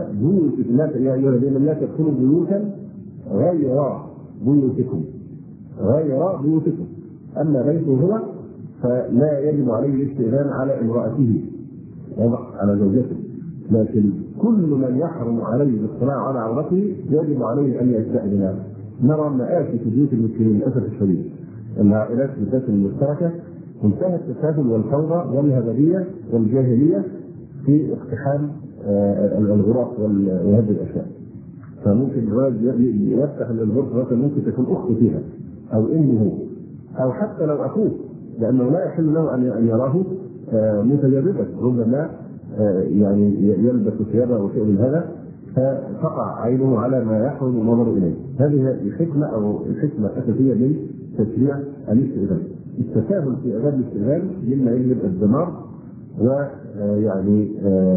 بيوتكم، يا أيها الذين لا تدخلوا بيوتا غير بيوتكم. غير بيوتكم. اما بيته هو فلا يجب عليه الاستئذان على امراته، على زوجته، لكن كل من يحرم عليه الاطلاع على عورته يجب عليه ان يستأذن. نرى مآسي في بيوت المسلمين للاسف الشديد، العائلات بالذات المشتركه منتهى التساهل والفوضى والهبليه والجاهليه في اقتحام الغرف وهذه الاشياء. فممكن الولد يفتح الغرفه مثلا ممكن تكون اخته فيها او امه او حتى لو اخوه، لانه لا يحل له ان يراه متجردا، ربما يعني يلبس ثيابه او شيء من هذا فتقع عينه على ما يحرم النظر اليه. هذه الحكمه او الحكمه الاساسيه من تشريع الاستئذان. التساهل في اداب الاستئذان مما يجلب الدمار ويعني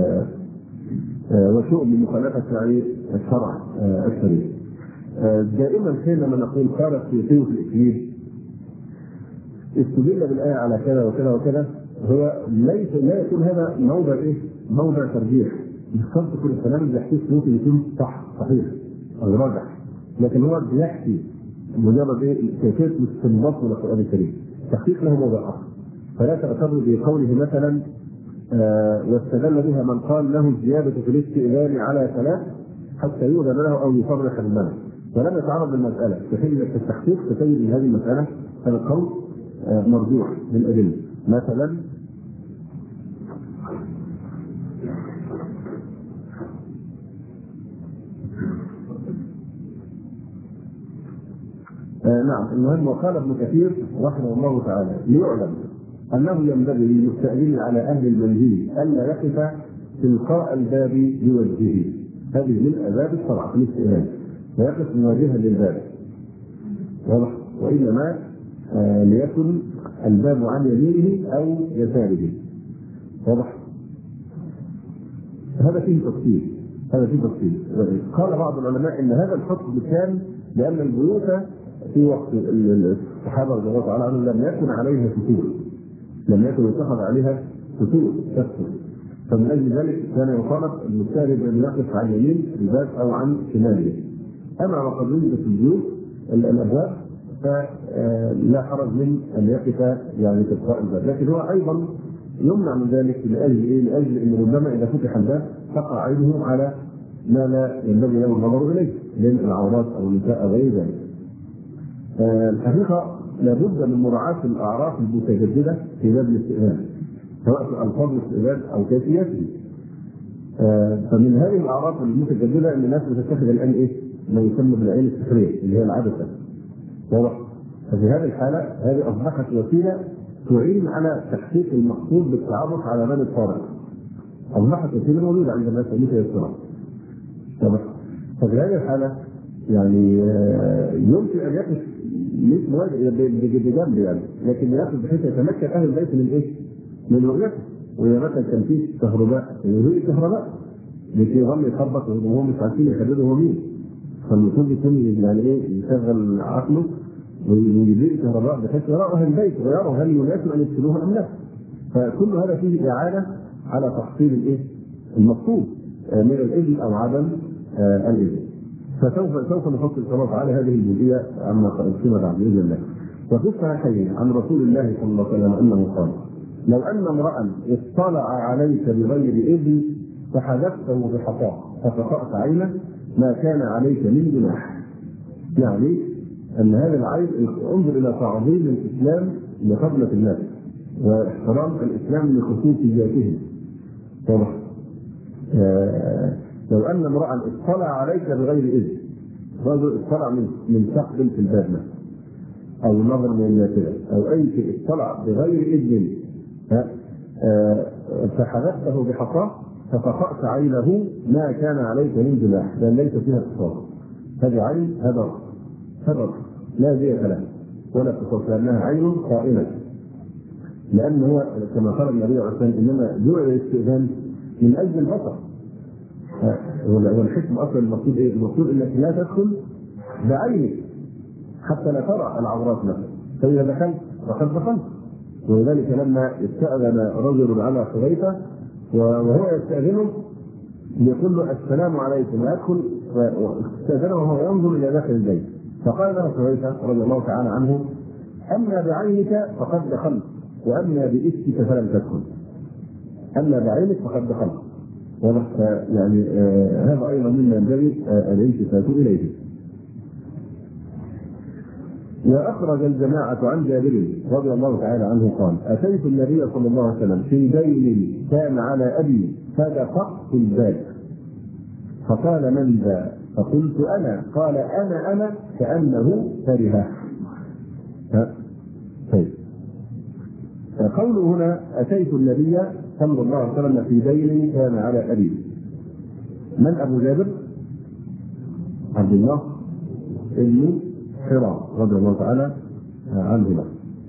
وسوء من مخالفه الشرع الشريف. دائما حينما نقول قال السيوطي في الاكليل استدل بالايه على كذا وكذا وكذا، هو لا يكون هذا موضع موضع ترجيح. مش شرط كل الكلام اللي يحكيه السيوطي يكون صحيح او راجح، لكن هو بيحكي مجرد كيفيه الاستنباط من القران الكريم، تحقيق له موضع اخر. فلا تغتر بقوله مثلا واستدل بها من قال له الزياده في الاستئذان على ثلاث حتى يؤذن له او يصرح بالمنع، ولم يتعرض للمساله. في التحقيق تجد هذه المساله هذا القول مرجوح بالادله. مثلا نعم، المهم وقال ابن كثير رحمه الله تعالى ليعلم انه ينبغي للمستأذن على اهل المنزل الا يقف تلقاء الباب بوجهه، هذه من اداب الشرع في الاستئذان، فيقف مواجها للباب واضح، وانما ليكن الباب عن يمينه او يساره واضح. هذا فيه تفصيل. قال بعض العلماء ان هذا الحكم كان لان البيوت في وقت الصحابه رضي الله تعالى عنهم لم يكن عليها فتور، لم يكن يتخذ عليها فتور تكثر، فمن اجل ذلك كان يطالب المستأذن ان يقف عن يمين الباب او عن شماله. اما وقد وجدت في البيوت الابواب فلا حرج من ان يقف يعني تلقاء الباب، لكن هو ايضا يمنع من ذلك لاجل ان ربما اذا فتح الباب تقع عينه على ما لا ينبغي له النظر اليه من العورات او النساء او غير ذلك. الحقيقه لابد من مراعاه الاعراف المتجدده في باب الاستئذان، سواء في الفاظ الاستئذان او كيفيته. فمن هذه الاعراف المتجدده ان الناس بتتخذ الان ما يسمى بالعين السحريه اللي هي العدسه واضح. ففي هذه الحاله هذه اصبحت وسيله تعين على تحقيق المقصود بالتعرف على باب الطارق، اصبحت وسيله موجوده عند الناس متيسره. ففي هذه الحاله يعني يمكن ان يقف بجنب يعني، لكن يقف بحيث يتمكن اهل البيت من من رؤيته. واذا مثلا كان فيه كهرباء يضيء كهرباء لكي يظل يخبط وهم مش عارفين يحددوا هو مين، فالمفروض يكون يعني يشغل عقله ويضيء كهرباء بحيث يرى اهل البيت ويروا هل يناسب ان يدخلوها ام لا. فكل هذا فيه اعانه على تحصيل المقصود من الاذن او عدم الاذن. فسوف نحط الصلاة على هذه الجزئية عما قلنا بعد باذن الله. وفي الصحيحين عن رسول الله صلى الله عليه وسلم انه قال: لو ان امرأ اطلع عليك بغير اذن فحذفته بحصاه فقطعت عينه ما كان عليك من جناح. يعني ان هذا العين انظر الى تعظيم الاسلام لفضلة الناس واحترام الاسلام لخصوصياتهم. واضح. لو ان امرأ اطلع عليك بغير اذن، رجل اطلع من سقف في الباب او نظر من النافذه او اي شيء اطلع بغير اذن فحذفته بحصاه فقطعت عينه ما كان عليك من جناح، لان ليس فيها قصاص. هذه عين هذا لا زي له ولا قصاص، لانها عين قائمه. لان هو كما قال النبي عليه الصلاه والسلام انما جعل الاستئذان من اجل البصر. والحكم اصلا المقصود المقصود انك لا تدخل بعينك حتى لا ترى العورات مثلا، فاذا دخلت فقد دخلت. ولذلك لما استأذن رجل على حذيفة وهو يستأذنه يقول له السلام عليكم ويدخل، استأذنه وهو ينظر الى داخل البيت فقال له حذيفة رضي الله تعالى عنه: أما بعينك فقد دخلت، وأما بإسكك فلم تدخل. أما بعينك فقد دخلت. يعني هذا أيضا مما ينبغي الالتفات إليه. وأخرج الجماعة عن جابر رضي الله تعالى عنه قال: أتيت النبي صلى الله عليه وسلم في دين كان على أبي فدققت الباب فقال: من ذا؟ فقلت: أنا. قال: أنا كأنه كرهه. طيب، قوله هنا: أتيت النبي صلى الله عليه وسلم في دين كان على أبي. من أبو جابر؟ عبد الله بن حرام رضي الله تعالى عنهما.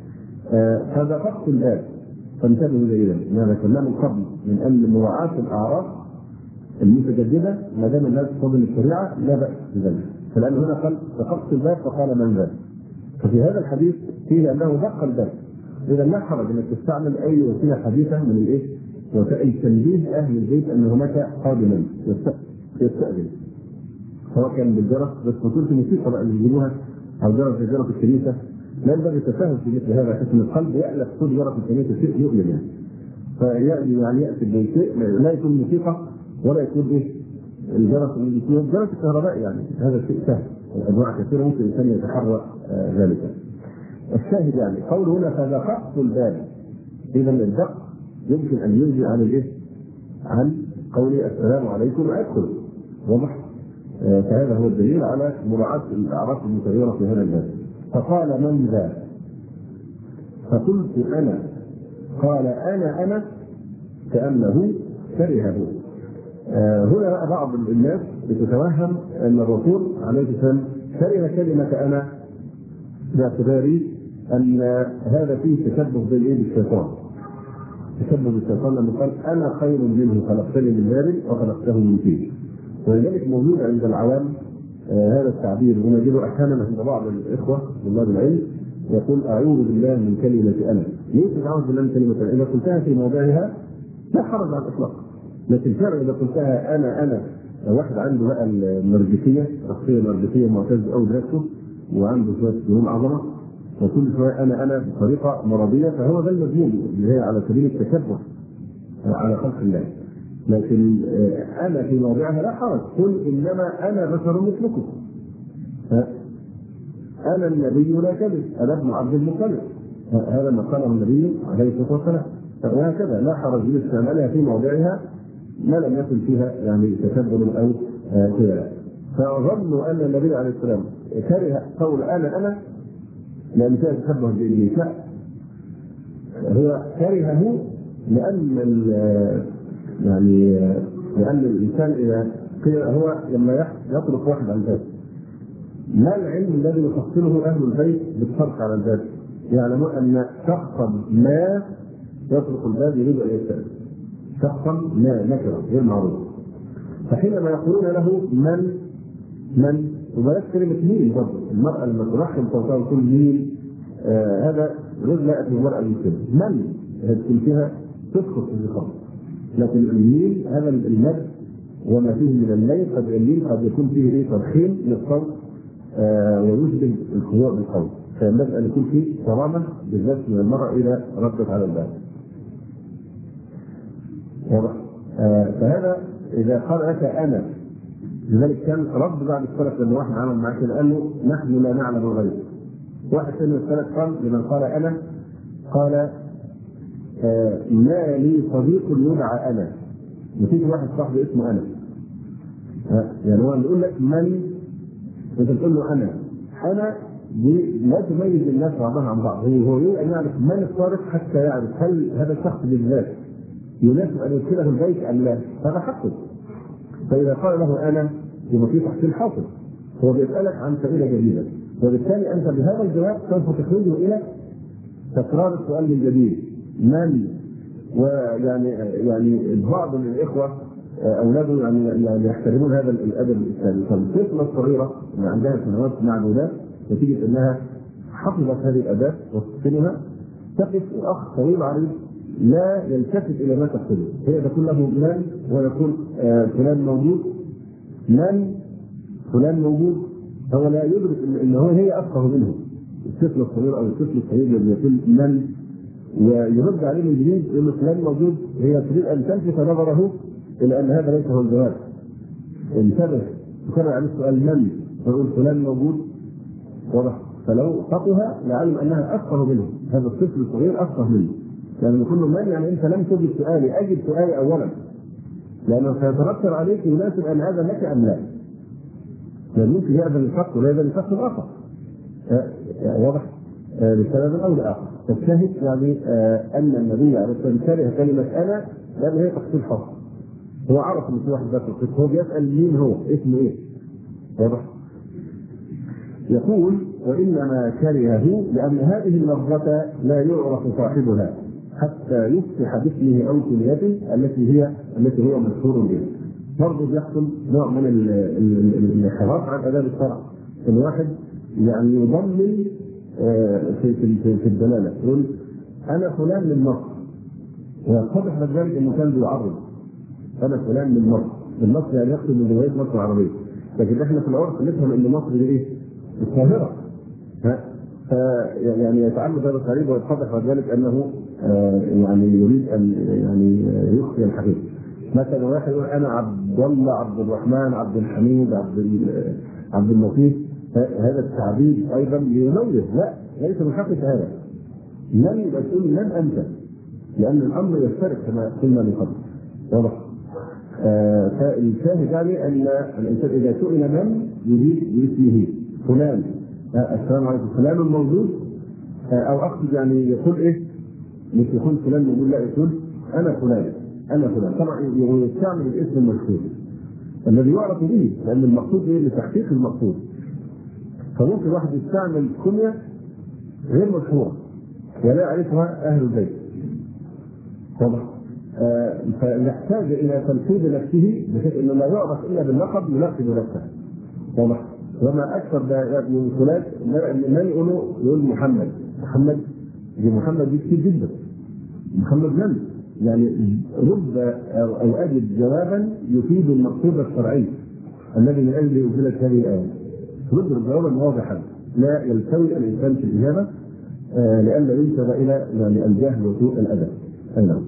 فدققت الباب، فانتبهوا جيدا ما ذكرناه من قبل من أن مراعاة الأعراف المتجددة ما دام الناس تفضل الشريعة لا بأس بذلك. فلأن هنا قال دققت الباب فقال: من ذا؟ ففي هذا الحديث فيه أنه دق الباب. إذا لا حرج أنك تستعمل أي وسيلة حديثة من وسائل تنبيه أهل البيت أن هناك قادما يستأذن، سواء كان بالجرس، بس وسيلة الموسيقى بقى اللي يجيبوها أو جرس الكنيسة لا ينبغي التساهل في مثل هذا، حيث القلب يألف صوت جرس الكنيسة شيء يؤلم يعني يأتي بشيء لا يكون موسيقى ولا يكون الجرس الكهربائي، يعني هذا شيء سهل، أنواع كثيرة ممكن الإنسان يتحرى ذلك. الشاهد يعني قول هنا: فدققت الباب. إذا الدق يمكن أن ينزل عن قول السلام عليكم وأدخل، واضح؟ فهذا هو الدليل على مراعاة الأعراف المتغيرة في هذا الباب. فقال: من ذا؟ فقلت: أنا. قال: أنا كأنه كرهه. هنا بعض الناس يتوهم أن الرسول عليه السلام كره كلمة أنا باعتبار أن هذا فيه تشبه بالشيطان. تشبه بالشيطان لما قال: أنا خير منه خلقتني من نار وخلقته من طين. ولذلك موجود عند العوام هذا التعبير، ونجده أحيانا عند بعض الإخوة طلاب العلم يقول: أعوذ بالله من كلمة أنا. ليس أعوذ بالله من كلمة أنا؟ إذا قلتها في موضعها لا حرج على الإطلاق، لكن فعلا إذا قلتها أنا واحد عنده بقى النرجسية، شخصية نرجسية معتز أو دراسته وعنده شوية جنون عظمة وكل شوية أنا بطريقة مرضية، فهو ده المذموم اللي هي على سبيل التشبه على خلق الله. لكن أنا في موضعها لا حرج، قل إنما أنا بشر مثلكم، أنا النبي لا كذب، أنا ابن عبد المطلب، هذا ما قاله النبي عليه الصلاة والسلام. وهكذا لا حرج باستعمالها في موضعها ما لم يكن فيها يعني تشبه أو كذا. فظنوا أن النبي عليه السلام كره قول أنا لأن فيها تشبه بإبليس. لا، هو كرهه لأن الإنسان إذا هو لما يطرق واحد عن ذلك، ما العلم الذي يفصله أهل البيت بالفرق على الباب؟ يعلمون أن شخصا ما يطرق الباب يريد أن يستأذن، شخصا ما نكرة غير معروف، فحينما يقولون له من وبلاش كلمة مين برضه، المرأة لما ترحم صوتها وتقول مين هذا غير لائق بالمرأة المسلمة. من هتكون فيها تسقط في الخمر، لكن الميل هذا المد وما فيه من الليل قد يكون فيه ترحيم للصوت ويشبه الخضوع بالقول، فينبغي ان يكون فيه صرامه بالذات من المرأة اذا ردت على الباب. فهذا اذا قال لك انا، لذلك كان رد بعد السلف لما واحد عمل معاه كده قال له: نحن لا نعلم الغيب. واحد من السلف قال لمن قال انا، قال: ما لي صديق يدعى انا. وفي واحد صاحبي اسمه انا، يعني هو بيقول لك من، انت تقول له انا دي لا تميز الناس بعضها عن بعض. هو يريد ان يعرف من الصادق حتى يعرف هل هذا الشخص بالذات يناسب ان يدخله البيت ام لا، هذا حقه. فاذا قال له انا يبقى في تحصيل حاصل، هو بيسالك عن سبيل جديده، وبالتالي انت بهذا الجواب سوف تخرجه الى تكرار السؤال من جديد من. ويعني بعض من الاخوه اولاده يعني يحترمون هذا الادب الاسلامي، فالطفله الصغيره اللي عندها سنوات معدودات نتيجه انها حفظت هذه الاداب وتتقنها تقف الاخ طويل عريض لا يلتفت الى ما تقصده، هي تقول له من ويقول فلان موجود، من فلان موجود، هو لا يدرك ان هي افقه منه. الطفل الصغير او الطفل الصغير الذي يقول من ويرد عليه من جديد يقول فلان موجود، هي تريد ان تلفت نظره الى ان هذا ليس هو الجواب. انتبه، تكرر عليه السؤال من، ويقول فلان موجود، واضح؟ فلو خطها لعلم انها افقه منه، هذا الطفل الصغير افقه منه، لان يعني كل من يعني انت لم تجب سؤالي، اجب سؤالي اولا، لانه سيترتب عليك يناسب ان هذا لك ام لا. لان ممكن يأذن الشخص ولا يأذن الشخص الاخر، واضح؟ لسبب او لاخر. فالشاهد يعني ان النبي عليه الصلاه والسلام كره كلمه انا لان هي تحصيل حصر. هو عرف ان في واحد ذات القصه، هو بيسال مين هو، اسمه ايه؟ واضح؟ يقول وانما كرهه لان هذه اللفظه لا يعرف صاحبها حتى يفتح باسمه او كنيته التي هو مشهور بها. برضه بيحصل نوع من الانحراف عن اداب الشرع. الواحد يعني يضمن في الدلاله، يقول انا فلان من مصر، ويتضح ذلك انه كان بيعرض انا فلان من مصر. من مصر يعني يقصد من جمهوريه مصر العربيه، لكن احنا في العرف نفهم ان مصر دي ايه؟ القاهره. يعني يتعمد هذا القريب ويتضح ذلك انه يعني يريد ان يعني يخفي الحقيقه. مثلا واحد يقول انا عبد الله، عبد الرحمن، عبد الحميد، عبد اللطيف، هذا التعبير ايضا ينوه، لا ليس من حقك هذا. لن يبقى تقول من انت، لان الامر يفترق كما قلنا من قبل. واضح؟ فالشاهد يعني ان الانسان اذا سئل من يريد باسمه فلان، السلام عليكم فلان موجود، او اقصد يعني يقول ايه؟ مش يقول فلان موجود، لا يقول انا فلان، انا فلان. طبعا يستعمل الاسم المشهور الذي يعرف به، لان المقصود ايه؟ لتحقيق المقصود. فممكن واحد يستعمل كنية غير مشهورة ولا يعرفها اهل البيت. طبعا فيحتاج الى تنفيذ نفسه بحيث انه لا يعرف الا باللقب يلقب نفسه. واضح؟ وما اكثر من فلان من يقول محمد دي كتير جدا. محمد من؟ يعني رب او اجد جوابا يفيد المقصود الشرعي الذي من اجله انزلت هذه الايه. رد جوابا واضحا لا يلتوي الانسان في الاجابه لئلا ينسب الى يعني الجهل وسوء الادب. اي نعم.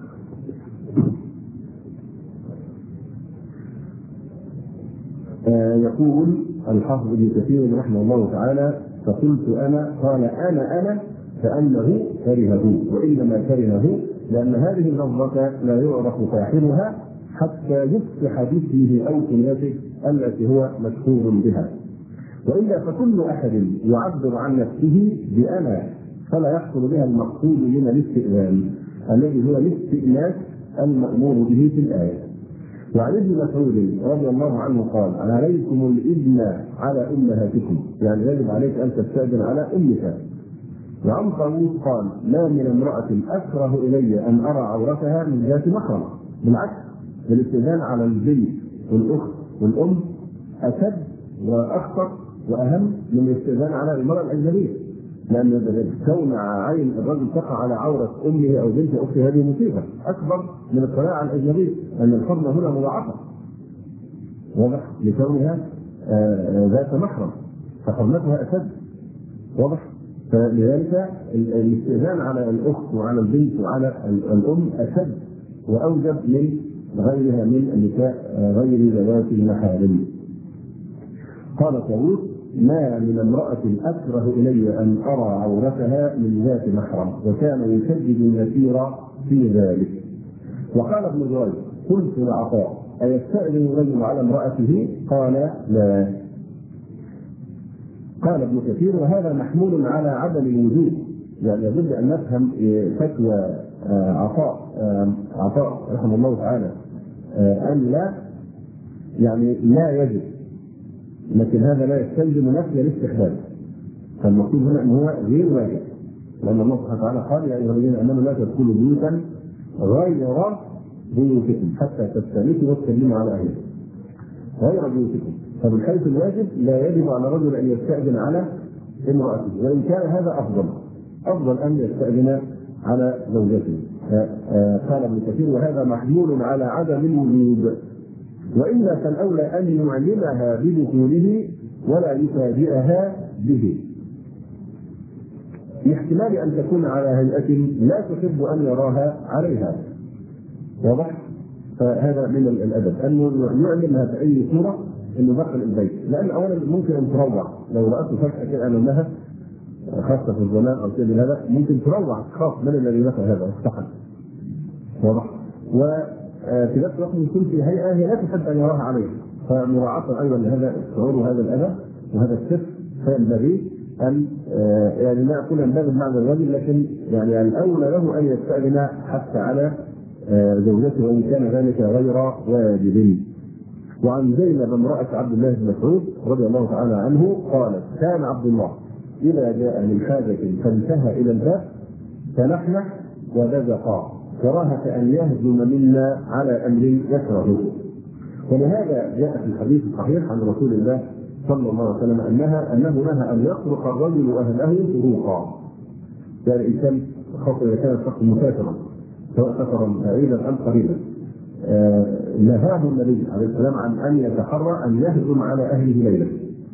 يقول الحافظ ابن كثير رحمه الله تعالى فقلت انا، قال انا كانه كرهه، وانما كرهه لان هذه اللفظه لا يعرف صاحبها حتى يفتح باسمه او كنيته التي هو مشهور بها. والا فكل احد يعبر عن نفسه بانا فلا يحصل بها المقصود من الاستئذان الذي هو الاستئناس المامور به في الايه. وعن ابن مسعود رضي الله عنه قال عليكم الاذن على امهاتكم، يعني يجب عليك ان تستاذن على امك. وعن طاووس قال ما من امراه اكره الي ان ارى عورتها من ذات محرم. بالعكس، الاستئذان على البنت والاخت والام اشد واخطر واهم من الاستئذان على المراه الاجنبيه، لان كون عين الرجل تقع على عوره امه او بنت اخته هذه مصيبه اكبر من الاطلاع على الاجنبيه، لان الحرمه هنا مضاعفه. واضح؟ لكونها ذات محرم فحرمتها اشد. واضح؟ فلذلك الاستئذان على الاخت وعلى البنت وعلى الام اشد واوجب من غيرها من النساء غير ذوات المحارم. قال طاووس ما من امرأة أكره إلي أن أرى عورتها من ذات محرم، وكان يشدد النسير في ذلك. وقال ابن جريج قلت لعطاء أيستأذن الرجل على امرأته؟ قال لا. قال ابن كثير وهذا محمول على عدم الوجوب، يعني يجب أن نفهم فتوى عطاء رحمه الله تعالى أن لا، يعني لا يجب، لكن هذا لا يستلزم نفي الاستحباب. فالمقصود هنا ان هو غير واجب، لان الله سبحانه وتعالى قال يا ايها الذين امنوا لا تدخلوا بيوتا غير بيوتكم حتى تستأنسوا وتسلموا على اهلكم. غير بيوتكم، فمن حيث الواجب لا يجب على الرجل ان يستأذن على امرأته، وان كان هذا افضل ان يستأذن على زوجته. قال ابن كثير وهذا محمول على عدم الوجوب، وإلا فالأولى أن يعلمها بدخوله ولا يفاجئها به، لاحتمال أن تكون على هيئة لا تحب أن يراها عليها. واضح؟ فهذا من الأدب أن يعلمها بأي صورة أنه دخل البيت، لأن أولا ممكن أن تروع لو رأته فجأة كده أمامها، خاصة في الزمان أو شيء من هذا، ممكن تروع خاص من الذي دخل هذا استحق. واضح؟ وفي نفس الوقت يكون في هيئة هي لا تحب أن يراها عليها، فمراعاة أيضا لهذا الشعور وهذا الأدب وهذا السر، فينبغي أن يعني لا أقول ينبغي بمعنى الرجل، لكن يعني الأولى له أن يستأذن حتى على زوجته وإن كان ذلك غير واجب. وعن زينب امرأة عبد الله بن مسعود رضي الله تعالى عنه قالت: كان عبد الله إذا جاء من حاجة فانتهى إلى الباب فنحنح وبزقا كراهة أن يهجم منا على أمر يكرهه. ولهذا جاء في الحديث الصحيح عن رسول الله صلى الله عليه وسلم أنه نهى أن يطرق الرجل أهله طروقا، يعني إنسان خاصة إذا كان الشخص مسافرا سواء سفرا بعيدا أم قريبا، نهاه النبي عليه السلام عن أن يتحرى أن يهجم على أهله ليلا.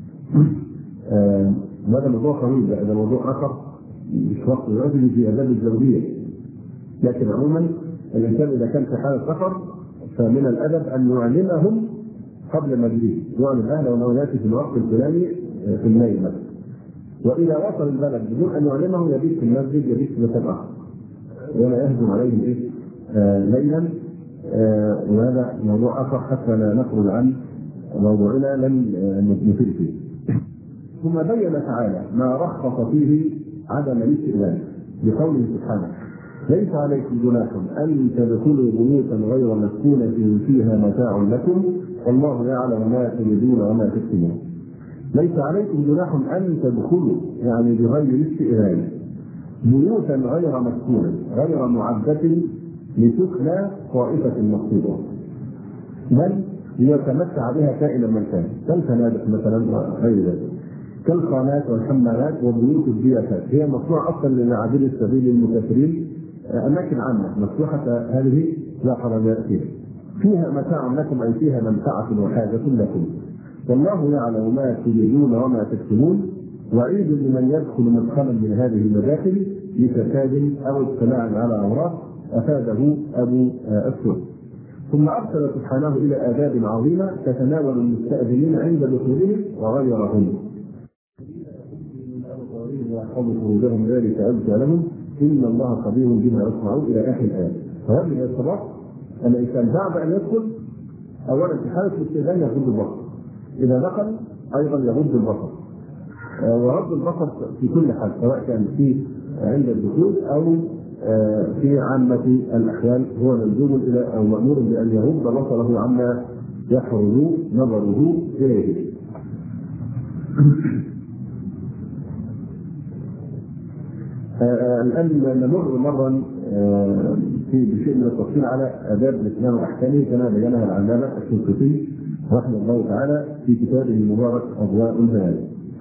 وهذا موضوع طويل، هذا موضوع آخر مش وقت الرجل في آداب الزوجية، لكن عموما الإنسان إذا كان في حالة سفر فمن الأدب أن يعلمهم قبل مجيئه، يعلم أهله أنه يأتي في الوقت الفلاني في الليل مثلا، وإذا وصل البلد بدون أن يعلمه يبيت في المسجد، يبيت في مكان آخر ولا يهجم عليهم ليلا. وهذا موضوع آخر حتى لا نخرج عن موضوعنا لن نثير فيه. ثم بين تعالى ما رخص فيه عدم الاستئذان بقوله سبحانه: ليس عليكم جناح أن تدخلوا بيوتا غير مسكونة فيها متاع لكم والله يعلم ما تريدون وما تكتمون. ليس عليكم جناح أن تدخلوا يعني بغير استئذان بيوتا غير مسكونة غير معدة لسكنى طائفة مقصودة، بل يتمتع بها كائنا من كان، كالفنادق مثلا غير ذلك، كالخانات والحمامات وبيوت الضيافات، هي مصنوعة أصلا لعابر السبيل المسافرين، أماكن عامة مفتوحة هذه لا حرج فيها، فيها متاع لكم أي فيها منفعة وحاجة لكم والله يعلم ما تريدون وما تكتمون. وعيد لمن يدخل مدخلا من هذه المداخل لفساد أو اطلاع على أوراق أفاده أبو السور. ثم أرسل سبحانه إلى آداب عظيمة تتناول المستأذنين عند دخولهم وغيرهم. ويحفظوا فروجهم ذلك أزكى لهم إن الله خبير بما يصنعون إلى آخر الآية. فهذه الصلاة أن الإنسان بعد أن يدخل أولا في حالة الاستئذان يغض البصر، إذا دخل أيضا يغض البصر، وغض البصر في كل حال سواء كان في عند الدخول أو في عامة الأحيان هو ملزوم إلى أو مأمور بأن يغض بصره عما يحرز نظره إليه. الآن نمر مرا في بشيء من التفصيل على آداب الإسلام وأحكامه كما بينها العلامة الشنقيطي رحمه الله تعالى في كتابه المبارك أضواء البيان.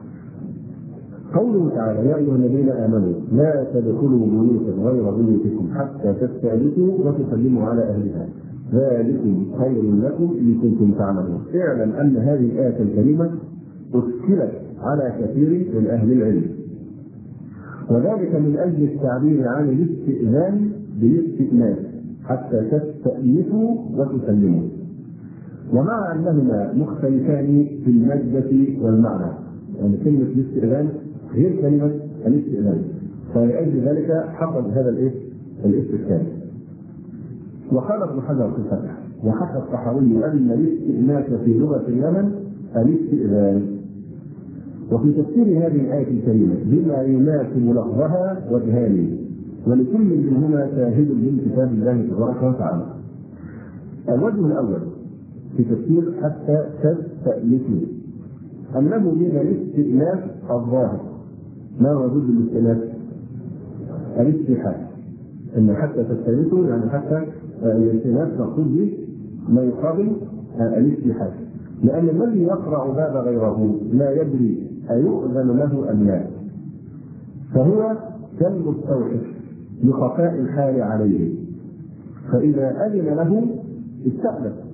قوله تعالى: يا أيها الذين آمنوا لا تدخلوا بيوتا غير بيوتكم حتى تستأنسوا وتسلموا على أهلها ذلكم خير لكم إن كنتم تعلمون. اعلم أن هذه الآية الكريمة أشكلت على كثير من أهل العلم، وذلك من أجل التعبير عن الاستئذان بالاستئناس حتى تستأنسوا وتسلموا، ومع أنهما مختلفان في المادة والمعنى، يعني كلمة الاستئذان غير كلمة الاستئذان، فلأجل ذلك حصل هذا الاستشكال. وقال ابن حجر في الفتح: وحكى الطحاوي أن الاستئناس في لغة اليمن الاستئذان. وفي تفسير هذه الآية الكريمة بما يناسب لفظها وجهان، ولكل منهما شاهد من كتاب الله تبارك وتعالى. الوجه الأول في تفسير حتى تستأنسوا أنه من الاستئناس الظاهر. ما هو ضد الاستئناس؟ الاستيحاء، أن حتى تستأنسوا يعني حتى الاستئناس مقصود به ما يقابل الاستيحاء، لأن الذي يقرأ باب غيره لا يدري أيؤذن له أم لا، فهو كالمستوحش لخفاء الحال عليه، فإذا أذن له استأنس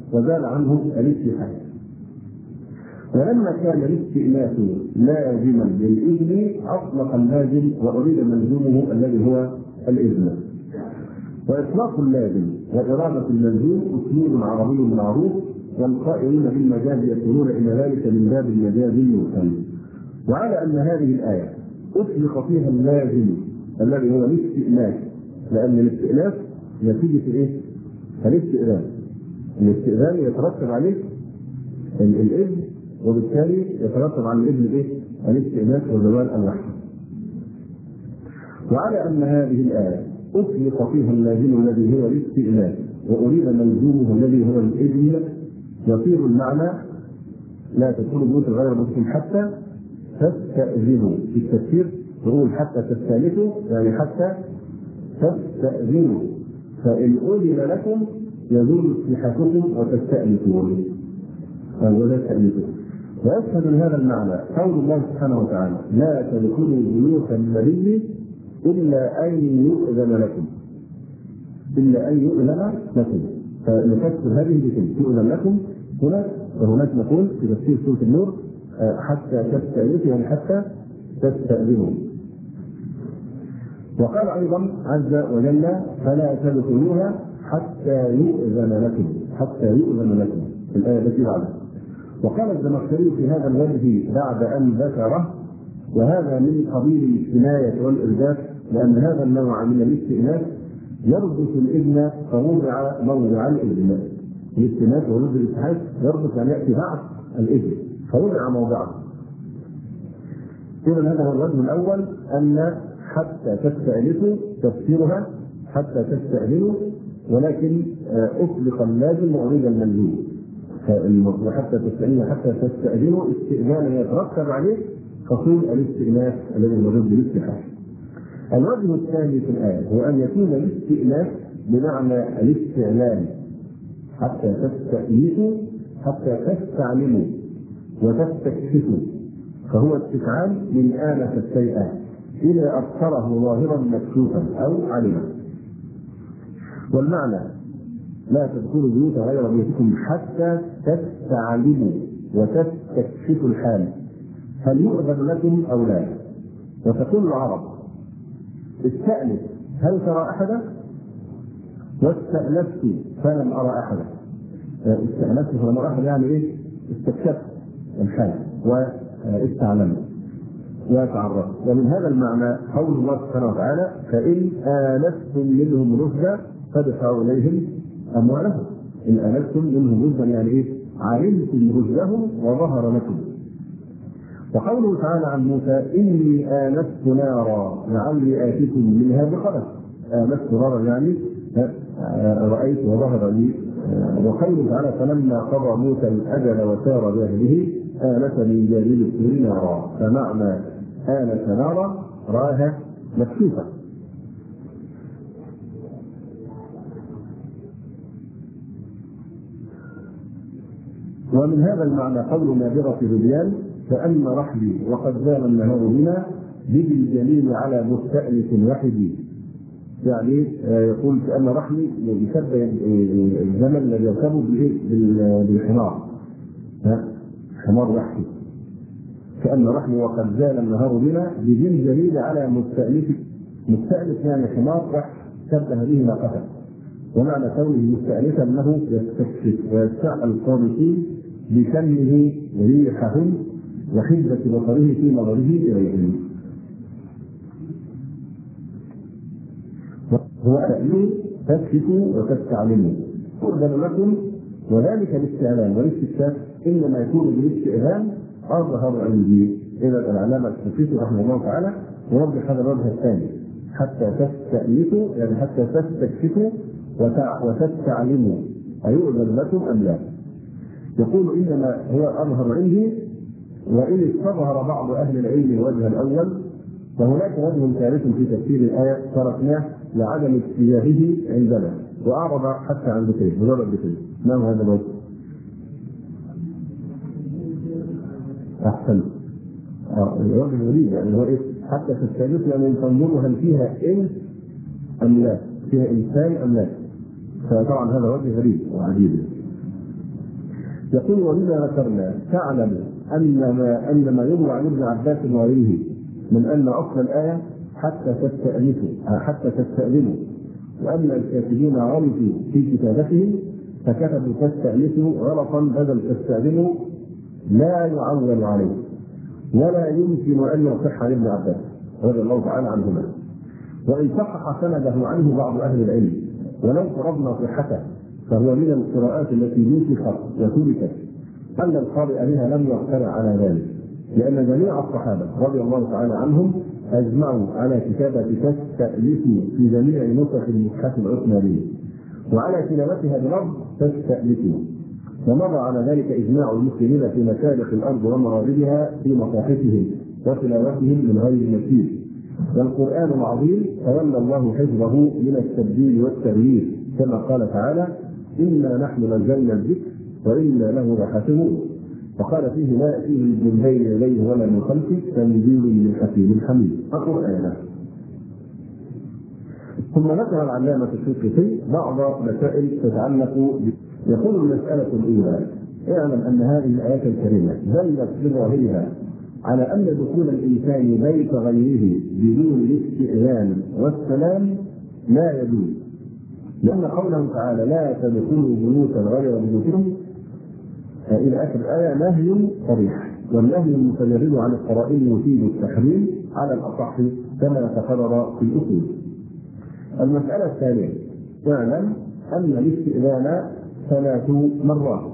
وزال عنه الاستيحاء. ولما كان الاستئناس لازما للإذن أطلق اللازم وأريد ملزومه الذي هو الإذن. وإطلاق اللازم وإرادة الملزوم أسلوب عربي معروف، والقائلون بالمجاز يقولون إن ذلك من باب المجاز المرسل. وعلى أن هذه الآية أطلق فيها اللازم الذي هو الاستئناس، لأن الاستئناس نتيجة إيه؟ الاستئذان. الاستئذان يترتب عليه الإذن، وبالتالي يترتب على الإذن إيه؟ الاستئناس وزوال الوحي. وعلى أن هذه الآية أطلق فيها اللازم الذي هو الاستئناس وأريد ملزومه الذي هو الإذن، يصير المعنى لا تكون بيوت غير مسلم حتى تستأذنوا. في التفسير يقول حتى تستأنسوا، يعني حتى تستأذنوا، فإن أذن لكم يزول استيحاءكم وتستأنسون. ويشهد لهذا المعنى قول الله سبحانه وتعالى: لا تدخلوا بيوت النبي إلا أن يؤذن لكم. إلا أن يؤذن لكم، فنفسر هذه بكلمة يؤذن لكم هنا. وهناك نقول في تفسير سورة النور حتى تستأنسوا، يعني حتى تستأذنوا. وقال أيضا عز وجل: فلا تدخلوها حتى يؤذن لكم، حتى يؤذن لكم في الآية التي بعدها. وقال الزمخشري في هذا الوجه بعد أن ذكره: وهذا من قبيل الكناية والإرداف، لأن هذا النوع من الاستئناس يربط الإذن فوضع موضع الإذن. الاستئناس ورد الاتحاد يربط، يعني يأتي بعد الإذن فوضع موضعه. إذن هذا هو الوجه الأول، أن حتى تستأنسوا تفسيرها حتى تستأذنوا، ولكن أطلق اللازم وأريد الملزوم. وحتى تستأذنوا حتى تستأذنوا استئذانا يترتب عليه حصول الاستئناس الذي هو ضد الاستحاله. الوجه الثاني في الآية هو أن يكون الاستئناس بمعنى الاستعلان، حتى تستأنسوا حتى تستعلموا وتستكشفوا، فهو استفعال من آنس الشيء إذا أبصره ظاهرا مكشوفا أو علما. والمعنى: لا تدخلوا بيوت غير بيوتكم حتى تستعلموا وتستكشفوا الحال، هل يؤذن لكم أو لا. وتقول العرب: استأنس هل ترى أحدا؟ واستأنست فلم أرى أحدا. استأنست فلم أرى أحدا يعني إيه؟ استكشفت الحال واستعلمت وتعرفت. ومن هذا المعنى قول الله سبحانه وتعالى: فإن آنستم منهم رشدا فادفعوا إليهم أموالهم. إن آنستم منهم رشدا يعني إيه؟ علمتم رشدهم وظهر لكم. وقوله تعالى عن موسى: إني آنست نارا لعلي آتيكم منها بخبر. آنست نارا يعني رأيت وظهر لي. وقوله تعالى: فلما قضى موسى الأجل وسار بأهله آنس من جانب الطور نارا. فمعنى آنس نارا رآها مكشوفة. ومن هذا المعنى قول نابغة ذبيان: فأما رحلي وقد زال النهار بنا بذي الجليل على مستأنس وحدي. يعني يقول كأن رحلي يشبه الزمن الذي يركبه بالحمار، حمار وحشي. كأن رحلي وقد زال النهار بنا بذي الجليل على مستأنس. مستأنس يعني حمار وحش شبه به ناقته. ومعنى كونه مستأنسا أنه يستكشف ويستعمل القابسين بكمه ريحهم وحدة بصره في نظره إليهم. هو تأمين تكشفوا وتستعلموا تؤذن لكم، وذلك الاستعلام والاستكشاف إنما يكون بالاستئذان أظهر عندي. إذا العلامة الحفيظ رحمه الله تعالى يوضح هذا الوجه الثاني: حتى تستأنسوا يعني حتى تستكشفوا وتستعلموا أيؤذن لكم أم لا. يقول: إنما هو أظهر عندي. وإن استظهر بعض أهل العلم الوجه الأول، فهناك وجه ثالث في تفسير الآية تركناه لعدم اتجاهه عندنا وأعرض حتى عن ذكره مجرد ذكره. ما هو هذا الوجه؟ أحسن. الوجه الغريب يعني هو إيه؟ حتى تستأنسوا يعني تنظروا هل فيها إنس أم لا، فيها إنسان أم لا. فطبعا هذا وجه غريب وعجيب. يقول وبما ذكرنا تعلم أن ما يروى عن ابن عباس وغيره من أن أصل الآية حتى تستأذنوا، وأن الكاتبين غلطوا في كتابتهم فكتبوا تستأنسوا غلطا بدل تستأذنوا لا يعول عليه ولا يمكن أن يصح عن ابن عباس رضي الله تعالى عنهما، وإن صحح سنده عنه بعض أهل العلم ولو فرضنا صحته فهو من القراءات التي نسخت وتركت أن القارئ بها لم يقتنع على ذلك، لأن جميع الصحابة رضي الله تعالى عنهم أجمعوا على كتابة تستأنسوا في جميع نسخ المصحف العثماني وعلى تلاوتها بلفظ تستأنسوا، ومضى على ذلك إجماع المسلمين في مشارق الأرض ومغاربها في مصاحفهم وتلاوتهم من غير نكير. والقرآن العظيم تولى الله حفظه من التبديل والتغيير كما قال تعالى إنا نحن نزلنا الذكر وإنا له لحافظون، وقال فيه لا يأتيه من بين يديه ولا من خلفه تنزيل من حكيم حميد القرآن. ثم ذكر العلامة الشنقيطي بعض مسائل تتعلق يقول المسألة الأولى اعلم أن هذه الآيات الكريمة دلت بظاهرها على أن دخول الإنسان بيت غيره بدون الاستئذان والسلام لا يجوز، لأن قوله تعالى لا تدخلوا بيوتا غير بيوتكم إلى آخر الآية نهي صريح، والنهي المتجرد عن القرائن يفيد التحريم على الأصح كما تقرر في الأصول. المسألة الثانية اعلم أن الاستئذان 3 مرات.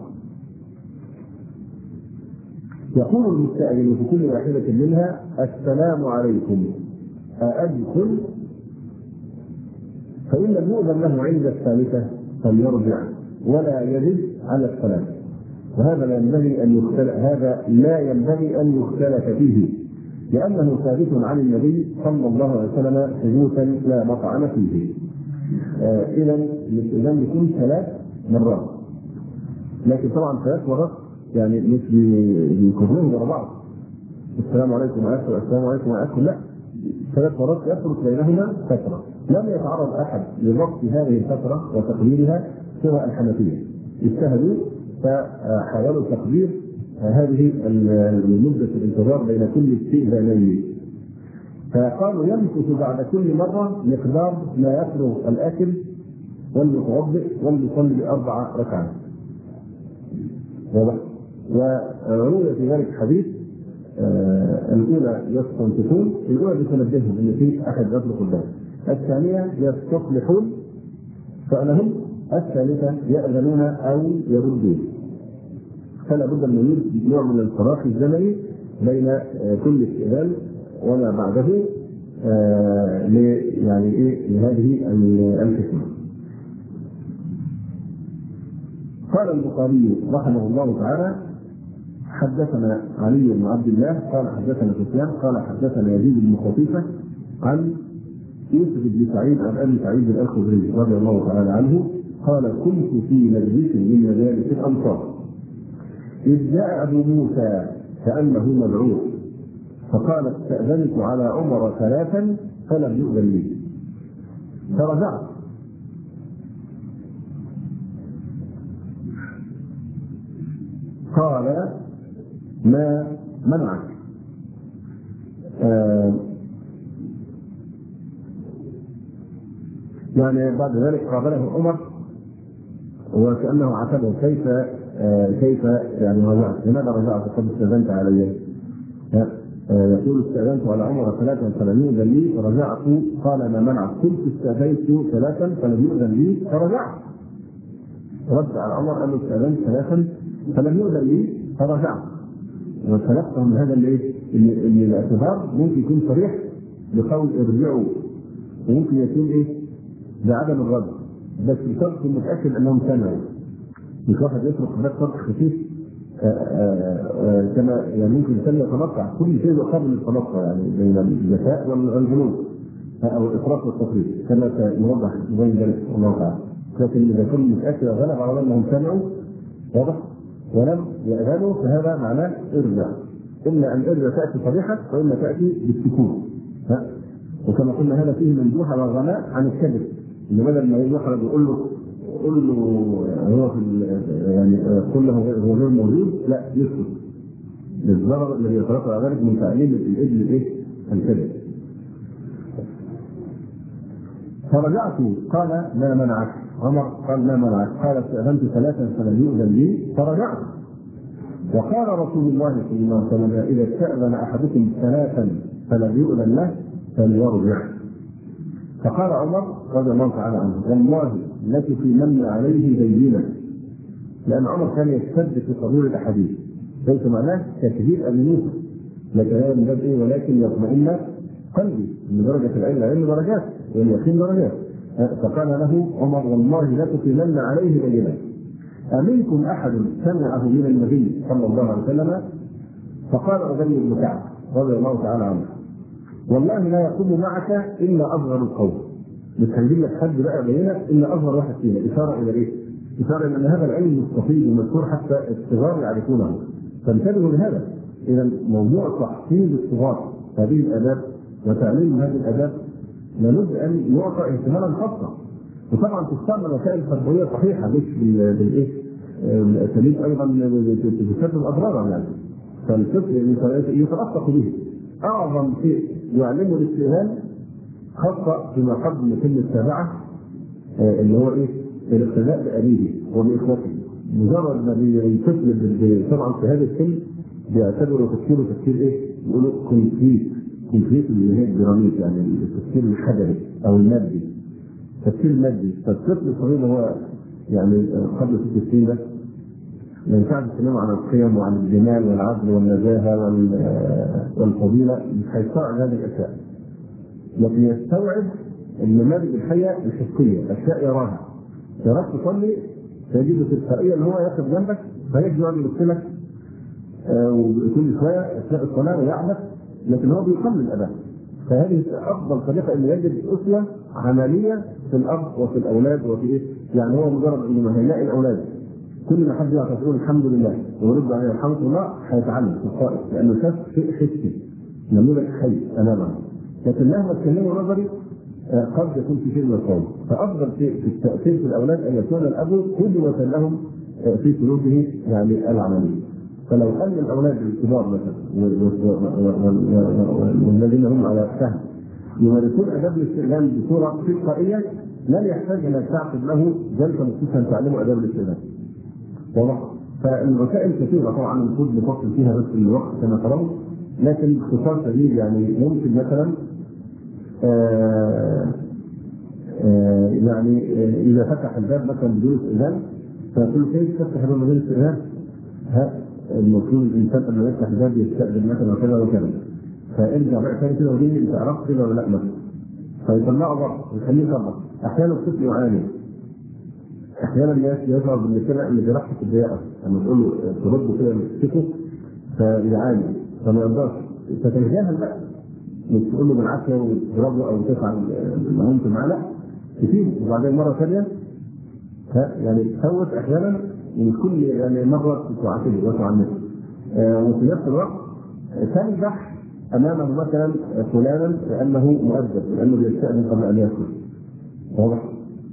يقول المستأذن في كل واحدة منها السلام عليكم أأدخل، فإن لم يؤذن له عند الثالثة فليرجع ولا يزد على السلام، وهذا لا ينبغي أن يختلف فيه لأنه ثابت عن النبي صلى الله عليه وسلم ثبوتا لا مطعن فيه. إذا الاستئذان يكون 3 مرات، لكن طبعا 3 مرات يعني مش بيكرروا ورا بعض السلام عليكم وأكل السلام عليكم وأكل، لا 3 مرات يترك بينهما فترة. لم يتعرض أحد لضبط هذه الفترة وتقديرها سوى الحنفية، اجتهدوا فحاولوا تقدير هذه المدة الانتظار بين كل استئذانين، فقالوا يمكث بعد كل مرة مقدار ما يفرغ الآكل والمتوضئ والمصلي ب4 ركعات. وروي في ذلك حديث الأولى يستنصفون، الأولى بتنبههم إن في أحد يطلق الباب، الثانية يستصلحون فأنهم، الثالثة يأذنون أو يردون. فلا بد من وجود نوع من الفراغ الزمني بين كل استئذان وما بعده لهذه الحكمة. قال البخاري رحمه الله تعالى حدثنا علي بن عبد الله قال حدثنا سفيان قال حدثنا يزيد بن خطيفة عن يوسف بن سعيد عن ابي سعيد الخدري رضي الله تعالى عنه قال كنت في مجلس من مجالس الانصار إذ جاء أبو موسى كأنه مبعوث فقال استأذنت على عمر 3 فلم يؤذن لي فرجعت، قال ما منعك؟ يعني بعد ذلك قابله عمر وكأنه عاتبه كيف يعني رجعت؟ لماذا رجعت قد استأذنت علي؟ يقول استأذنت على عمر 3 فلم يؤذن لي فرجعت، قال ما منعك؟ قلت استأذنت 3 فلم يؤذن لي فرجعت. رد على عمر قال له استأذنت 3 فلم يؤذن لي فرجعت. وتلقى من هذا اللي الاعتبار ممكن يكون صريح بقول ارجعوا، وممكن يكون بعدم الرد، بس بشرط متأكد انهم سمعوا. مش واحد يترك بس فرق خفيف كما يعني ممكن الانسان يتنطع كل شيء يقابل التنطع يعني بين الذكاء والجنون او الافراط والتفريط كما يوضح بين ذلك الله تعالى. لكن اذا كان متاكد غلب على انهم سمعوا واضح ولم يأذنوا فهذا معناه ارجع، اما ان ارجع تاتي صريحه واما تاتي بالسكون. وكما قلنا هذا فيه مندوحه والغناء عن الكذب، ان بدل ما يروح يقول له تقول له هو يعني قل له هو غير موجود، لا يسكت للضرر الذي يترتب على ذلك من تعليم الابن الايه؟ الكذب. فرجعت قال ما منعك؟ عمر قال ما منعك؟ قال استأذنت ثلاثا فلم يؤذن لي فرجعت. وقال رسول الله صلى الله عليه وسلم اذا استأذن احدكم ثلاثا فلم يؤذن له فليرجع. فقال عمر رضي الله تعالى عنه والله لتقيمن عليه بينه، لان عمر كان يشتد في قبول الاحاديث ليس معناه تكذيب ابي موسى، لكن هذا من باب ايه؟ ولكن يطمئن قلبي من درجه العلم درجات واليقين درجات. فقال له عمر والله لتقيمن عليه بينه امنكم احد سمعه من النبي صلى الله عليه وسلم؟ فقال ابي بن كعب رضي الله تعالى عنه والله لا يقوم معك الا اصغر القوم. مش هنجيب لك حد بقى بينك الا اصغر واحد فينا. اشاره الى ايه؟ اشاره الى ان هذا العلم مستفيض ومذكور حتى الصغار يعرفونه، فانتبهوا لهذا. اذا موضوع تحصيل الصغار هذه الاداب وتعليم هذه الاداب لابد ان يعطى اهتماما خاصا. وطبعا تستعمل وسائل تربويه صحيحه مش بالايه؟ الاساليب ايضا تسبب اضرارا يعني. فالطفل يترفق به. اعظم شيء يعلمه الاستئذان خاصه فيما قبل من كلمه السابعه اللي هو ايه؟ الاقتداء بابيه وباخوته. مجرد ما الطفل طبعا في هذا السن بيعتبروا تفكيره تفكير ايه؟ يقولوا كونكريت اللي هي الجرانيت، يعني التفكير الحجري او المادي، تفكير مادي. فالطفل الصغير هو يعني قبل 6 سنين ده ما ينفعش الكلام عن القيم وعن الجمال والعدل والنزاهه والفضيله، مش هيستوعب هذه الاشياء، لكن يستوعب النماذج الحيه الحسيه، اشياء يراها. يراك تصلي تجد في الطريقه اللي هو ياخذ جنبك فيجي يقعد يبص لك وكل شويه اثناء الصلاه ويعبث، لكن هو بيقلل الاداء. فهذه افضل طريقه انه يجد اسوه عمليه في الاب وفي الاولاد وفي ايه؟ يعني هو مجرد انه ما هيلاقي الاولاد كل ما حد يعرف يقول الحمد لله ويرد عليه الحمد لله هيتعلم في الصائد، لانه شاف شيء حسي نموذج حي امامه. لكن مهما تكلموا نظري قد يكون في شيء من القول. فافضل شيء في التاثير في الاولاد ان يكون الاب قدوه لهم في سلوكه يعني العملي. فلو ان الاولاد الكبار مثلا والذين هم على فهم يمارسون اداب الاستئذان بصوره تلقائيه لن يحتاج الى تعقد له جلسه مخصوصه تعلموا اداب الاستئذان. واضح؟ فالوسائل كثيره طبعا المفروض نفصل فيها بس الوقت كما ترون، لكن باختصار شديد يعني ممكن مثلا يعني اذا فتح الباب مثلا بدون استئذان فيقول كيف تفتح الباب بدون استئذان؟ المفروض الانسان لما يفتح الباب يستأذن مثلا وكذا وكذا، فارجع بقى ثاني كده ودي انت عرفت كده ولا لا مثلا، فيطلعه بره ويخليه يطلع. احيانا الطفل يعاني، احيانا الناس يشعر بالمشكله اللي بيرحب الضياء لما تقول له ترد كده يمسكه فيعاني فما يقدرش، فتتجاهل بقى مش تقول له بالعافيه وتضربه او تفعل المهم معاه، لا تسيبه وبعدين مره ثانيه يعني تفوت احيانا من كل يعني مره تعاتبه وتعنفه. وفي نفس الوقت تمدح امامه مثلا فلانا لانه مؤدب لانه بيستأذن قبل ان ياكل. واضح؟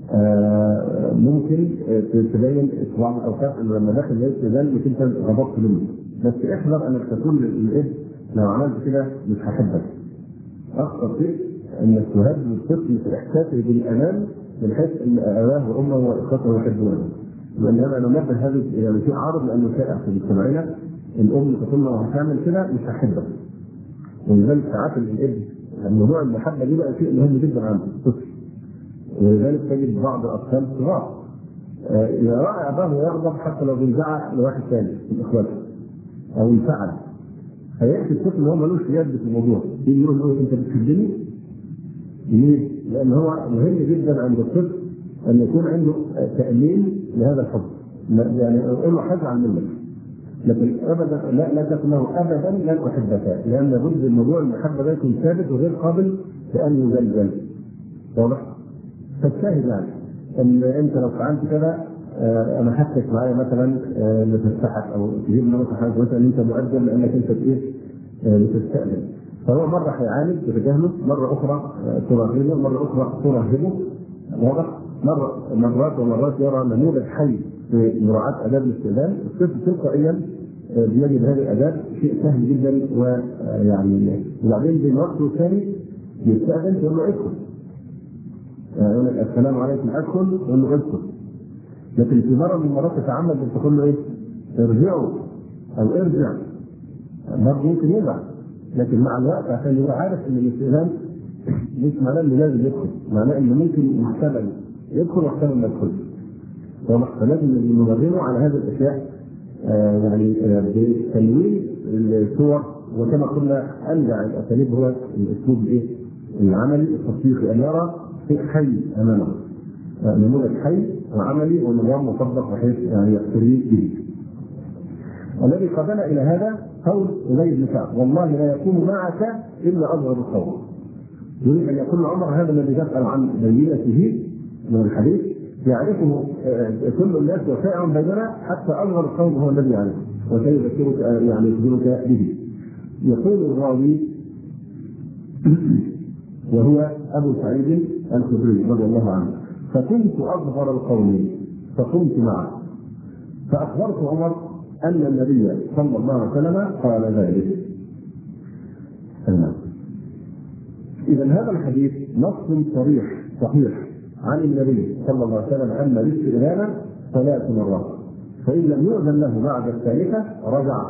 ممكن تبين بعض الاوقات انه لما داخل الاستئذان مش انت غضبت منه، بس احذر انك تكون للابن لو عملت كده مش هحبك. اخطر شيء انك تهدد الطفل في احساسه بالامان من حيث ان اباه وامه واخوته يحبونه، لان هذا ننبه هذا يعني شيء عارض لانه شائع في مجتمعنا. الام تقول له هتعمل كده مش هحبك، ولذلك ساعات الابن موضوع المحبه دي بقى شيء مهم جدا عند الطفل. ولذلك تجد بعض الاطفال صغار اذا راى اباه يغضب حتى لو بيزعق لواحد ثاني من اخواته او ينفعل فيأتي الطفل هو ملوش يد في الموضوع، يجي يقول له انت بتحبني؟ ليه؟ لان هو مهم جدا عند الطفل ان يكون عنده تأمين لهذا الحب، يعني يقول له هزعل منك لكن ابدا لا تكن له ابدا لن احبك، لان ضد الموضوع المحبه ده يكون ثابت وغير قابل لان يزلزل. واضح؟ فالشاهد يعني ان انت لو فعلت كده انا حكيت معايا مثلا لتفتحك او تجيب لنا مثلا انت مؤدب لانك انت ايه بتستأذن، فهو مره هيعاند تتجاهله، مره اخرى ترغبه، مره اخرى ترهبه. واضح؟ مرات ومرات يرى نموذج حي في مراعاة آداب الاستئذان، الطفل تلقائيا بيجد هذه الآداب شيء سهل جدا، ويعني وبعدين بين وقت والثاني يستأذن يقول له ادخل، يقول لك السلام عليكم ادخل، يقول له ادخل. لكن في مرة من المرات تتعمد ان تقول له ايه؟ ارجعوا او ارجع، برضه ممكن يزعل، لكن مع الوقت عشان يبقى عارف ان الاستئذان مش معناه انه لازم يدخل، معناه انه ممكن يحتمل يدخل واحتمل ما يدخلش. فلازم نمرنه على هذه الاشياء يعني بتنوين الصور، وكما قلنا انجع الاساليب هو الاسلوب الايه؟ العملي التطبيقي، ان يرى شيء حي امامه، نموذج حي وعملي ونظام مطبق بحيث يعني يقتدي به. الذي قادنا الى هذا قول ابي بن كعب: والله لا يكون معك الا اصغر القوم. يريد ان يقول عمر هذا الذي تسال عن بينته من الحديث يعرفه كل الناس وشائع بيننا، حتى اصغر القوم هو الذي يعرفه وسيذكرك يعني يخبرك به. يقول الراوي وهو ابو سعيد الخدري رضي الله عنه: فكنت اصغر القوم فقمت معه فاخبرت عمر ان النبي صلى الله عليه وسلم قال ذلك. اذا هذا الحديث نص صريح صحيح عن النبي صلى الله عليه وسلم ان الاستئذان 3 مرات، فان لم يؤذن له بعد الثالثه رجع.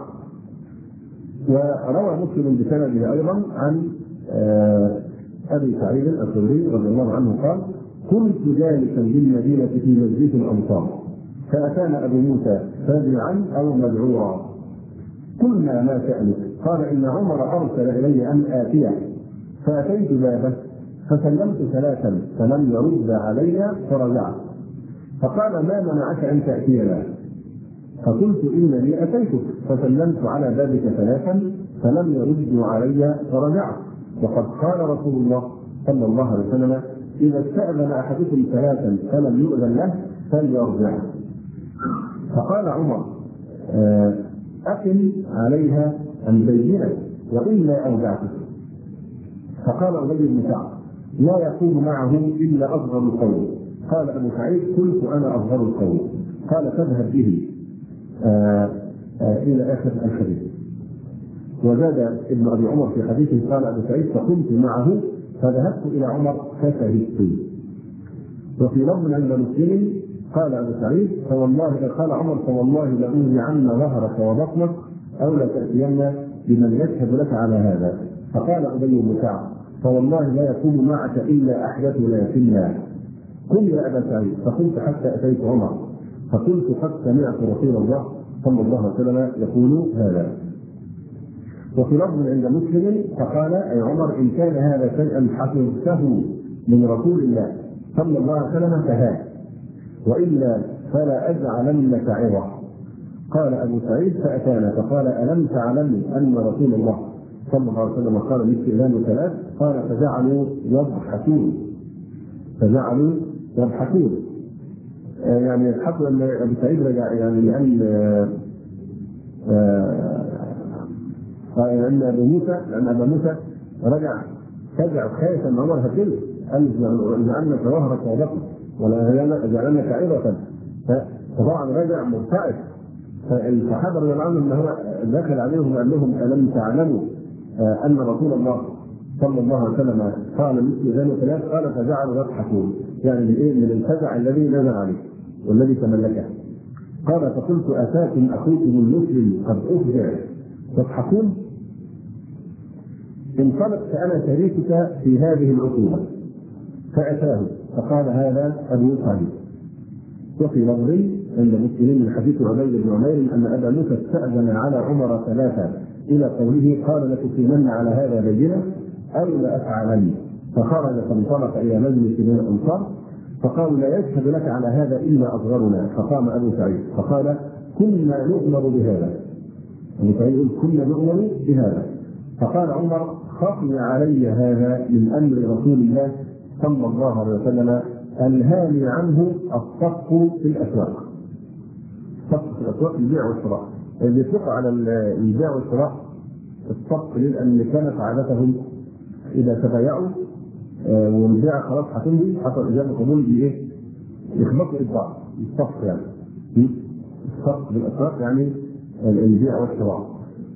وروى مسلم بسنده ايضا عن ابي سعيد الخدري رضي الله عنه قال: كنت جالسا بالمدينه في مسجد الانصار فاتانا ابو موسى فاجعا او مدعورا، قلنا ما شأنك؟ قال: ان عمر ارسل الي ان اتيه، فاتيت بابه فسلمت 3 فلم يرد علي فرجعت، فقال: ما منعك ان تاتينا؟ فقلت: انني اتيتك فسلمت على بابك 3 فلم يرد علي فرجعت، وقد قال رسول الله صلى الله عليه وسلم: اذا استاذن احدكم 3 فلم يؤذن له فليرجع. فقال عمر: اقم عليها البينه والا اودعتك. فقال ابي بن كعب: لا يقوم معه الا اصغر القوم. قال ابو سعيد: قلت انا اصغر القوم. قال: فاذهب به الى اخر الحديث. وزاد ابن ابي عمر في حديثه قال ابو سعيد: فقمت معه فذهبت الى عمر فشهدت. وفي لفظ عند مسلم قال ابو سعيد: فوالله قال عمر: فوالله لاوزعن ظهرك وبطنك او لتاتين بمن يشهد لك على هذا. فقال ابي بن كعب: فوالله لا يكون معك الا احدثنا فينا، قل يا ابا سعيد. فقلت حتى اتيت عمر فقلت: قد سمعت رسول الله صلى الله عليه وسلم يقول هذا. وفي لفظ عند مسلم فقال اي عمر: ان كان هذا شيئا حفظته من رسول الله صلى الله عليه وسلم فهذا، والا فلا اجعلنك عظه. قال ابو سعيد: فاتانا فقال: الم تعلموا ان رسول الله صلى الله عليه وسلم قال الاستئذان 3؟ قال: فجعلوا يضحكون. يعني يضحكوا ان ابو سعيد رجع، يعني لان لان ابا موسى رجع فزع خايف ان عمر هتله، قال: جعلنك ظهرك وبطنك ولا جعلنك عظة. فطبعا رجع مرتعش. فالصحابه رضي الله عنهم ان هو دخل عليهم وقال لهم: الم تعلموا ان رسول الله صلى الله عليه وسلم قال الاستئذان 3؟ قال: فجعلوا يضحكون، يعني من الفزع الذي نزل عليه والذي تملكه. قال: فقلت: اتاكم اخوكم المسلم قد افزع تضحكون؟ انطلق فانا شريكك في هذه العقوبه. فاتاه فقال: هذا ابو سعيد. وفي لفظ عند مسلم من حديث عبيد بن عمير ان ابا موسى استاذن على عمر 3 الى قوله: قال: لتقيمن على هذا بينه او لافعلن. فخرج فانطلق الى مجلس من الانصار فقالوا: لا يشهد لك على هذا الا اصغرنا. فقام ابو سعيد فقال: كنا نؤمر بهذا. ابو سعيد يقول: كنا نؤمر بهذا. فقال عمر: خفي علي هذا من امر رسول الله صلى الله عليه وسلم انهاني عنه الصفق في الاسواق. الصفق في الاسواق البيع والشراء، اللي يطلق على البيع والشراء الصفق، لان كانت عادتهم اذا تبايعوا والبيع خلاص هتمضي حصل اجابه قبول بايه؟ يخبطوا بعض الصف يعني الصف بالاسواق يعني البيع والشراء.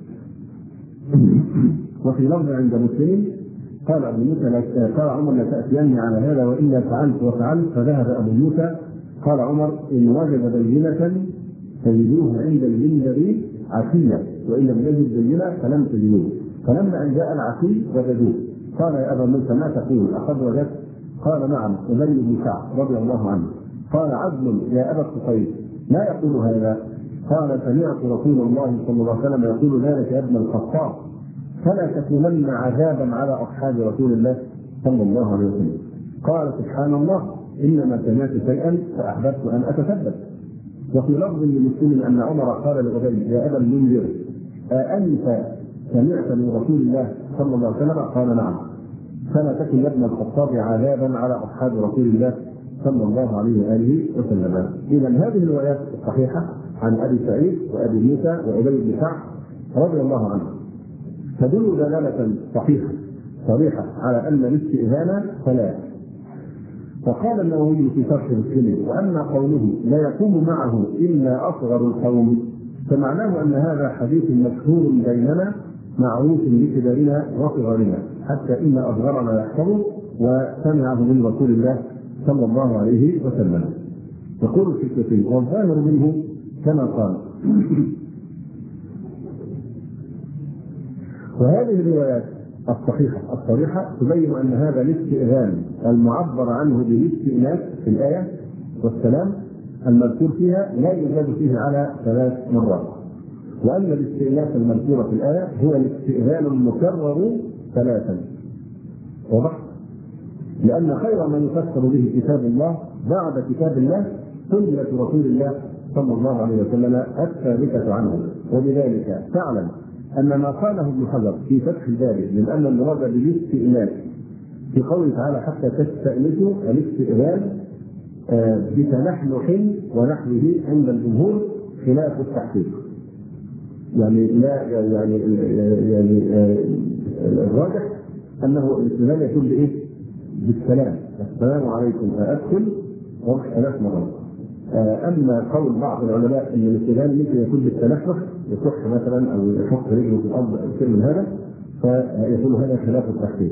وفي لفظ عند مسلم قال ابو موسى قال عمر لا تاتيني على هذا والا فعلت وفعلت، فذهب ابو موسى قال عمر ان وجد بينه تجدوه عند المنبر عشيا وان لم يجد بينه فلم تجدوه، فلما ان جاء العشي وجدوه قال يا ابا موسى ما تقول اقد وجدت؟ قال نعم ابي بن كعب رضي الله عنه. قال عدل يا ابا الطفيل لا يقول هذا؟ قال سمعت رسول الله صلى الله عليه وسلم يقول ذلك يا ابن الخطاب فلا تكونن عذابا على اصحاب رسول الله صلى الله عليه وسلم. قال سبحان الله انما سمعت شيئا فاحببت ان اتثبت. وفي لفظ لمسلم ان عمر قال لابي يا ابا المنذر أأنت سمعت من رسول الله صلى الله عليه وسلم؟ قال نعم. فلا تكن يا ابن الخطاب عذابا على اصحاب رسول الله صلى الله عليه واله وسلم. اذا هذه الروايات الصحيحه عن ابي سعيد وابي موسى وابي بن كعب رضي الله عنهم تدل دلاله صحيحه صريحه على ان الاستئذان ثلاث. فقال النووي في شرح مسلم واما قوله لا يقوم معه الا اصغر القوم فمعناه ان هذا حديث مشهور بيننا معروف بكبارنا وصغارنا حتى ان اصغرنا يحفظه وسمعه من رسول الله صلى الله عليه وسلم. يقول الشيخ والظاهر منه كما قال. وهذه الروايات الصحيحه الصريحه تبين ان هذا الاستئذان المعبر عنه بالاستئناس في الايه والسلام المذكور فيها لا يزاد فيه على 3 مرات، وان الاستئناس المذكور في الايه هو الاستئذان المكرر 3. واضح؟ لان خير ما يفسر به كتاب الله بعد كتاب الله سنه رسول الله صلى الله عليه وسلم الثابته عنه. وبذلك تعلم ان ما قاله ابن حجر في فتح الباري من ان المراد بالاستئناس في قوله تعالى حتى تستأنسوا الاستئذان بتنحنح ونحوه عند الجمهور خلاف التحقيق. يعني لا يعني الراجح انه الاستئذان يكون بايه؟ بالسلام، السلام عليكم ادخل وضع 3 مرات. اما قول بعض العلماء ان الاستئذان ممكن يكون بالتنحنح يصح مثلا او يحط رجله في الارض او شيء من هذا فيكون هذا خلاف التحقيق.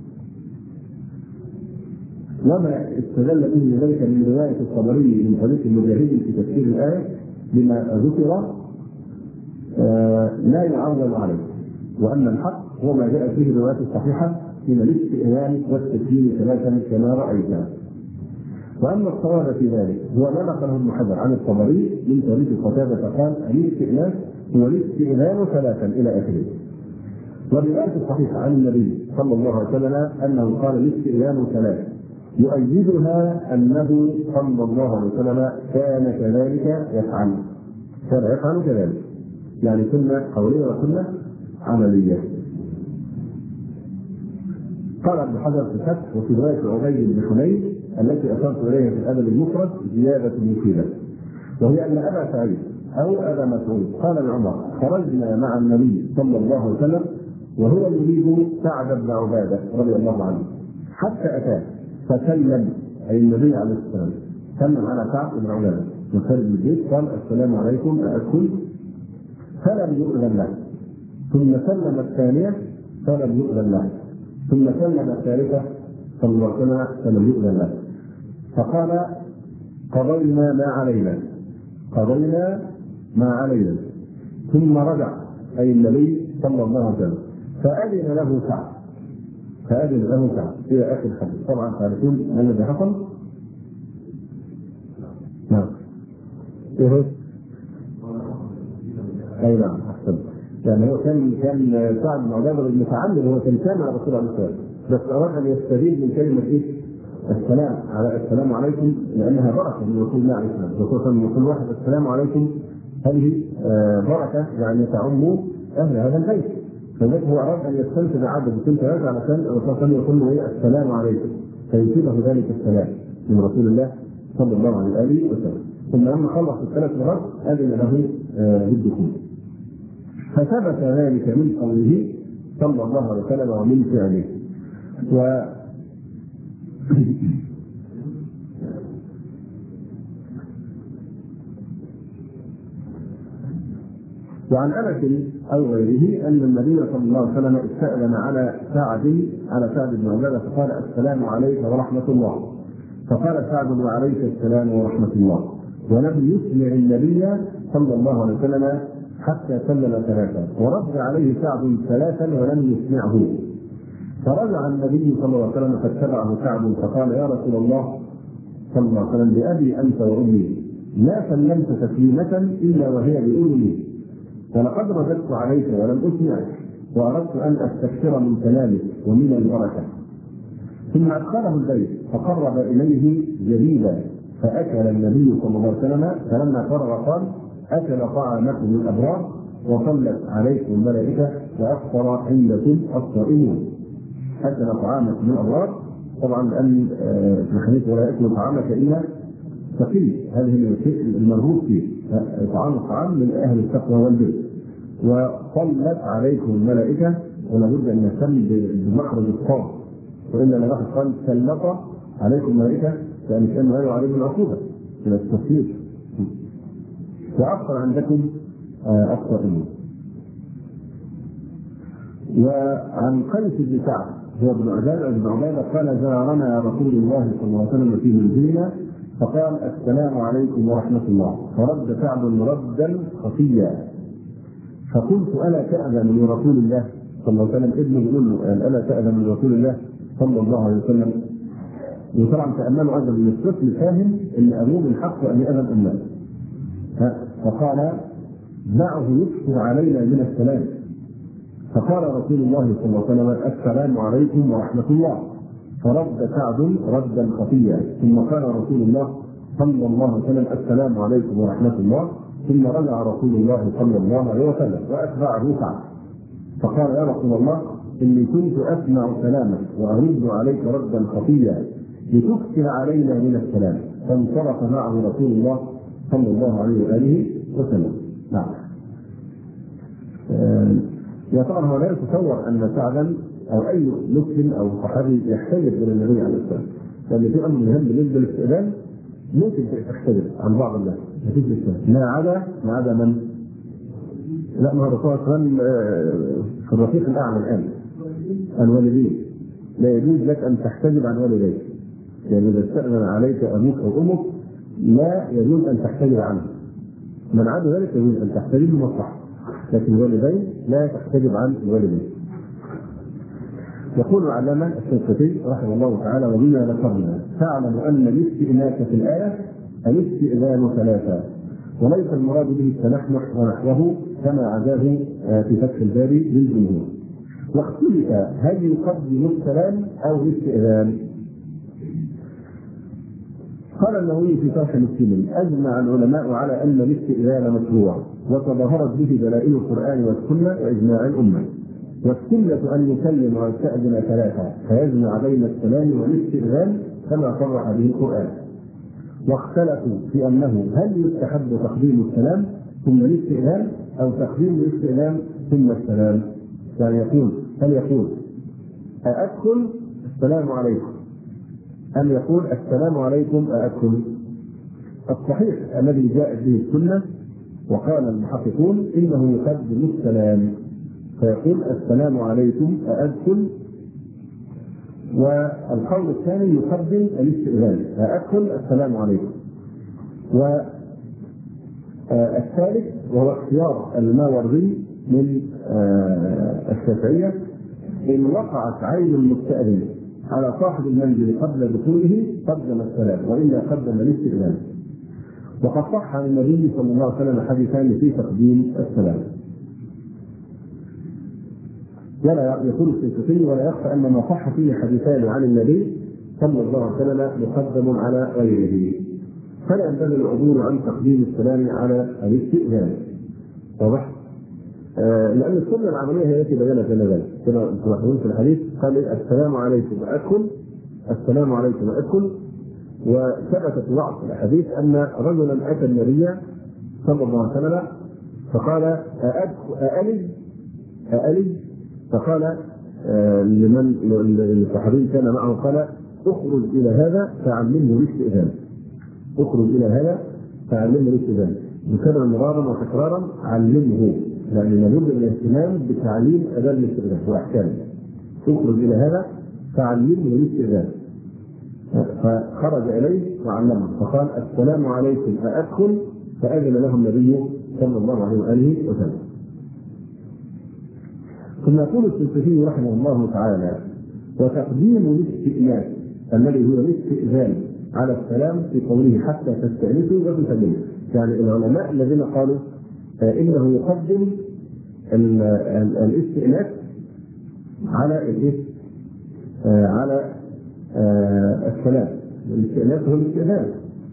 وما استدل به ذلك من روايه الطبري من طريق المجاهدين في تفسير الايه بما ذكر لا يعول عليه، وان الحق هو ما جاء فيه الروايات الصحيحه من الاستئذان والتسليم 3 كما راينا. واما الصواب في ذلك هو ما نقله ابن حجر عن الطبري من طريق قتاده فقال الاستئناس هو الاستئذان 3 الى اخره. والروايه الصحيحه عن النبي صلى الله عليه وسلم انه قال الاستئذان 3 يؤيدها انه صلى الله عليه وسلم كان كذلك يفعل، كان يفعل كذلك، يعني سنه قوليه وسنه عمليه. قال ابن حجر في الفتح وفي روايه عبيد بن حنين التي اشرت اليها في الادب المفرد زياده مفيده، وهي ان ابا سعيد او ابا مسعود قال لعمر خرجنا مع النبي صلى الله عليه وسلم وهو يريد سعد بن عباده رضي الله عنه حتى اتاه فسلم، اي النبي عليه السلام سلم على سعد بن عباده وخرج من البيت قال السلام عليكم أأكل؟ فلم يؤذن له، ثم سلم الثانيه فلم يؤذن له، ثم سلم الثالثه صلى الله عليه وسلم فلم يؤذن له، فقال قضينا ما علينا، قضينا ما علينا، ثم رجع اي النبي صلى الله عليه وسلم فأذن له سعد، فأذن له سعد الى اخر الحديث. طبعا تعرفون ما الذي حصل؟ نعم ايه؟ اي نعم احسن. يعني هو كان سعد بن عباده المتعمد، هو كان سامع الرسول عليه الصلاه والسلام بس اراد ان يستفيد من كلمه ايه؟ السلام على السلام عليكم، لانها بركه من رسول الله عليه الصلاه والسلام. الرسول يقول واحد السلام عليكم هذه بركه يعني تعم اهل هذا البيت، فذلك هو اراد ان يستنتج عدد كنت هذا علشان الرسول يقول له ايه؟ السلام عليكم، فيصيبه ذلك السلام من رسول الله صلى الله عليه واله وسلم. ثم لما خلص ال3 مرات اذن له بالدخول، فثبت ذلك من قوله صلى الله عليه وسلم ومن فعله. وعن انس او غيره ان النبي صلى الله عليه وسلم استأذن على سعد بن عباده فقال السلام عليك ورحمه الله، فقال سعد وعليك السلام ورحمه الله، ولم يسمع النبي صلى الله عليه وسلم حتى سلم ثلاثا، ورد عليه سعد ثلاثا ولم يسمعه، فرجع النبي صلى الله عليه وسلم فاتبعه سعد فقال يا رسول الله صلى الله عليه وسلم بأبي أنت وأمي لا سلمت تسليمة إلا وهي بأذني، ولقد رددت عليك ولم أسمعك، وأردت أن أستكثر من كلامك ومن البركة. ثم أدخله البيت فقرب إليه جديدا فأكل النبي صلى الله عليه وسلم، فلما فرغ قال أكل طعامكم الأبرار وصلت عليكم الملائكة وأفطر عندكم الصائمون. أكل طعامكم الأبرار طبعا لأن في الحديث ولا يأكل طعامك إلا تقي، هذه المرغوب فيه، طعام من أهل التقوى والبر. وصلت عليكم الملائكة، ولابد أن يهتم بمخرج الصاد، وإلا لما قال سلط عليكم الملائكة لأن كان هذا عليهم العقوبة من التسليط. وأفطر عندكم الصائمون. وعن قيس بن سعد هو ابن عبادة قال زارنا رسول الله صلى الله عليه وسلم في منزلنا فقال السلام عليكم ورحمة الله، فرد سعد ردا خفيا، فقلت ألا تأذن لرسول الله صلى الله عليه وسلم؟ ابنه يقول له ألا تأذن لرسول الله صلى الله عليه وسلم؟ وطبعا تأملوا أيضا من الطفل فاهم أن أبوه من حقه أن يأذن أمه، فقال دعه يكثر علينا من السلام، فقال رسول الله صلى الله عليه وسلم السلام عليكم ورحمة الله، فرد سعد ردا خفيا، ثم قال رسول الله صلى الله عليه وسلم السلام عليكم ورحمة الله، ثم رجع رسول الله صلى الله عليه وسلم وأتبعه سعد فقال يا رسول الله إني كنت أسمع سلامك وأرد عليك ردا خفيا لتكثر علينا من السلام، فانصرف معه رسول الله صلى الله عليه وآله وسلم. نعم. يا ترى هو لا يتصور أن سعدا أو أي مسلم أو صحابي يحتجب من النبي عليه الصلاة والسلام، لأن في أمر مهم بالنسبة للاستئذان ممكن تحتجب عن بعض الناس ما عدا من؟ لا، ما هو الرسول صلى الله عليه وسلم في الرفيق الأعلى الآن الوالدين، لا يجوز لك أن تحتجب عن والديك، يعني إذا استأذن عليك أبوك أو أمك لا يجوز أن تحتجب عنه، من عدا ذلك يجوز أن تحتجب بمصلحة، لكن الوالدين لا تحتجب عن الوالدين. يقول العلامة الشنقيطي رحمه الله تعالى وبما ذكرنا تعلم أن الاستئناس في الآية الاستئذان ثلاثة، وليس المراد به التنحنح ونحوه كما عزاه في فتح الباري للجمهور. واختلف هل يقدم السلام أو الاستئذان؟ قال النووي في شرح مسلم أجمع العلماء على أن الاستئذان مشروع، وتظاهرت به دلائل القرآن والسنة وإجماع الأمة. والسنة أن يسلم ويستأذن ثلاثة فيجمع بين السلام والاستئذان كما صرح به القرآن. واختلفوا في أنه هل يستحب تقديم السلام ثم الاستئذان أو تقديم الاستئذان ثم السلام، يعني هل يقول أأدخل السلام عليكم أم يقول السلام عليكم أأدخل؟ الصحيح الذي جاءت به السنة وقال المحققون إنه يقدم السلام فيقول السلام عليكم أأدخل، والقول الثاني يقدم الاستئذان أأدخل السلام عليكم. والثالث وهو اختيار الماوردي من الشافعية إن وقعت عين المستأذن على صاحب المنزل قبل دخوله قدم السلام وإلا قدم الاستئذان. وقد صح عن النبي صلى الله عليه وسلم حديثان في تقديم السلام. ولا يقول الشنقيطي ولا يخفى أن ما صح فيه حديثان عن النبي صلى الله عليه وسلم مقدم على غيره، فلا ينبغي العبور عن تقديم السلام على الاستئذان. واضح؟ لأن السنة العملية هي التي بينت لنا ذلك كما تلاحظون في الحديث قال السلام عليكم وأدخل، السلام عليكم وأدخل. وثبتت في بعض الأحاديث أن رجلا أتى النبي صلى الله عليه وسلم فقال أألج، فقال لمن الصحابي كان معه قال اخرج إلى هذا فعلمه الاستئذان، اخرج إلى هذا فعلمه الاستئذان، ذكر مرارا وتكرارا علمه يعني لابد من الاهتمام بتعليم اداب الاستئذان واحكامه. تخرج الى هذا تعليم الاستئذان. فخرج اليه وعلمه فقال: السلام عليكم أأدخل؟ فأذن له النبي صلى الله عليه واله وسلم. ثم يقول السلفي رحمه الله تعالى: وتقديم الاستئناس الذي هو الاستئذان على السلام في قوله حتى تستأنسوا وتسلموا. يعني العلماء الذين قالوا انه يقدم الاستئناس على على السلام. الاستئناس هو الاستئذان.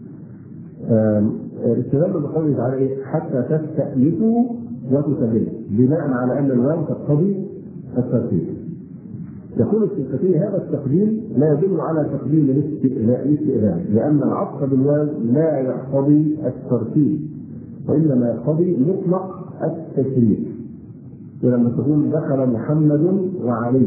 استدلوا بقوله تعالى حتى تستأنسوا وتسلموا بناء على ان الواو تقتضي الترتيب. يقول السلفي: هذا التقديم لا يدل على تقديم الاستئذان، لان العطف بالواو لا يقتضي الترتيب، وانما يقتضي مطلق التشريف. ولما تقول دخل محمد وعلي،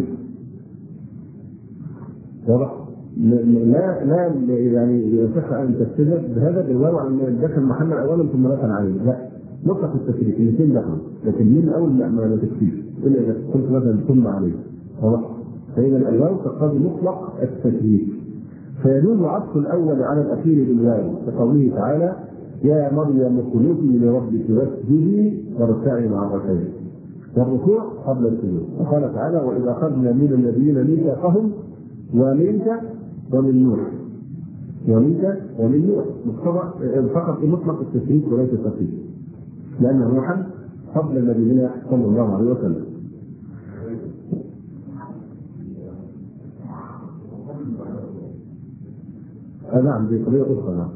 واضح؟ لا يعني يصح ان تستدل بهذا بالواو عن دخل محمد اولا ثم دخل علي، لا، مطلق التشريف الاثنين دخلوا، لكن مين الاول ما تكفيش الا اذا كنت مثلا ثم علي، واضح؟ فإذا الواو تقتضي مطلق التشريف، فيجوز عطف الأول على الأخير بالواو كقوله تعالى: يا مريم قنوتي لربك واسجدي واركعي مع الركعين. والركوع قبل السجود. وقال تعالى: وإذا أخذنا من النبيين ميثاقهم ومنك ومن نوح. ومنك ومن نوح فقط مطلق التشريف وليس التخفيف، لأن نوحا قبل نبينا صلى الله عليه وسلم. نعم، دي قضية أخرى.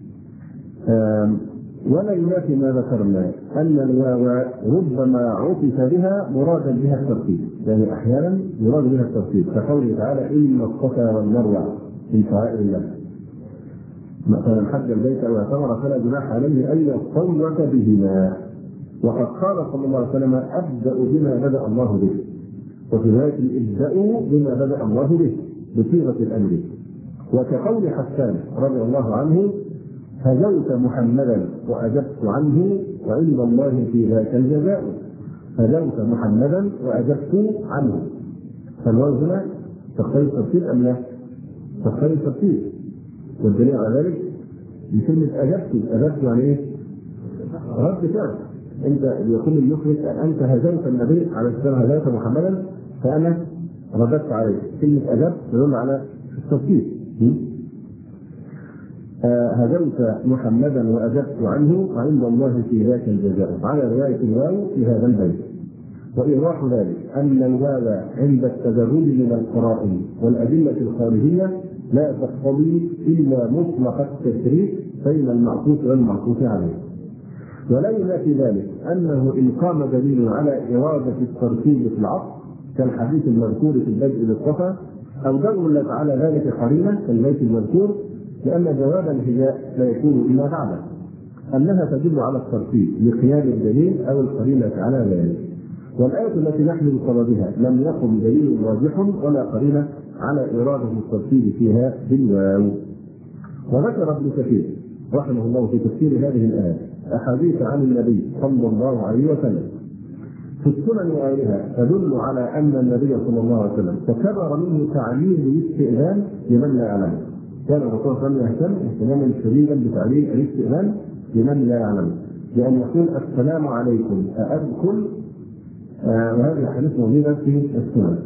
ولا ينافي ما ذكرنا أن الواو ربما عطف بها مرادا بها الترتيب، يعني أحيانا يراد بها الترتيب، كقوله تعالى: إن الصفا والمروة من شعائر الله. مثلا حج البيت أو اعتمر فلا جناح عليه أن يطوف بهما. وقد قال صلى الله عليه وسلم: أبدأ بما بدأ الله به. وفي رواية: ابدأوا بما بدأ الله به بصيغة الأمر. وكقول حسان رضي الله عنه: هجوت محمدا وأجبت عنه وعند الله في ذاك الجزاء. هجوت محمدا وأجبت عنه. فالواو هنا تقتضي الترتيب أم لا؟ تقتضي الترتيب. والدليل على ذلك بكلمة أجبت يعني إيه؟ رد فعل. أنت يقول المخرج: أنت هجوت النبي عليه السلام، هجوت محمدا فأنا رددت عليه. كلمة أجبت تدل على الترتيب. هجوت محمدا وأجبت عنه وعند الله في ذاك الجزاء، على رواية الواو في هذا البيت. وإيضاح ذلك أن الواو عند التجرد من القرائن والأدلة الخارجية لا تقتضي إلا مطلق التشريف بين المعطوف والمعطوف عليه. ولا ينافي ذلك أنه إن قام دليل على إرادة الترتيب في العطف كالحديث المذكور في البدء بالصفا، أو دلت على ذلك قرينة كالبيت المذكور، لأن جواب الهجاء لا يكون إلا بعده، أنها تدل على الترتيب لقيام الدليل أو القرينة على ذلك. والآية التي نحن بصددها لم يقم دليل واضح ولا قرينة على إرادة الترتيب فيها بالواو. وذكر ابن كثير رحمه الله في تفسير هذه الآية أحاديث عن النبي صلى الله عليه وسلم في السنن وغيرها تدل على أن النبي صلى الله عليه وسلم تكرر منه تعليم الاستئذان لمن لا يعلم. كان الرسول صلى الله عليه وسلم يهتم اهتماما شديدا بتعليم الاستئذان لمن لا يعلم، بأن يقول: السلام عليكم أأدخل؟ وهذه الحديث موجودة في السنن.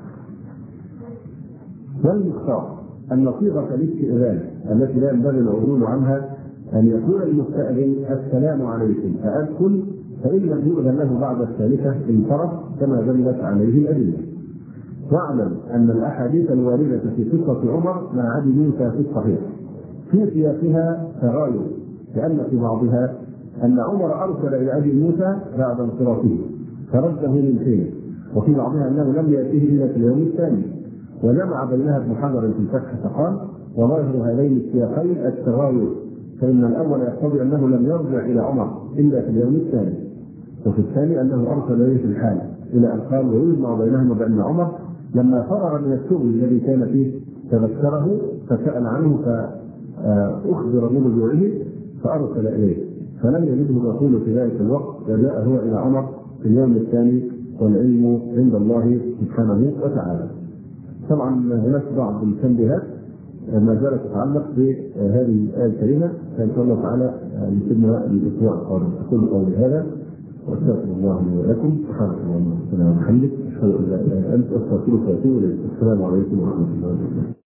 والمختار أن صيغة الاستئذان التي لا ينبغي العدول عنها أن يقول المستأذن: السلام عليكم أأدخل؟ فإن لم يؤذن له بعد الثالثة انصرف كما دلت عليه الأدلة. واعلم أن الأحاديث الواردة في قصة عمر مع أبي موسى في الصحيح في سياقها تغاير، لأن في بعضها أن عمر أرسل إلى أبي موسى بعد انصرافه فرده من حينه، وفي بعضها أنه لم يأتيه إلا في اليوم الثاني، وجمع بينها ابن حجر في الفتح فقال: وظاهر هذين السياقين التغاير، فإن الأول يقتضي أنه لم يرجع إلى عمر إلا في اليوم الثاني، وفي الثاني أنه أرسل إليه في الحال، إلى أن قال: ويجمع بينهما بأن عمر لما فرغ من الشغل الذي كان فيه تذكره فسأل عنه فأخبر برجوعه فأرسل إليه، فلم يجده يقول في ذلك الوقت، فجاء هو إلى عمر في اليوم الثاني والعلم عند الله سبحانه وتعالى. طبعا هناك بعض التنبيهات ما زالت تتعلق بهذه الآية الكريمة، فإن شاء الله تعالى نسيبنا الأسبوع القادم. أقول قولي هذا واستغفر الله لي ولكم، سبحانك اللهم وبحمدك، أشهد أن لا إله إلا أنت، أستغفرك وأتوب إليك. السلام عليكم ورحمة الله وبركاته.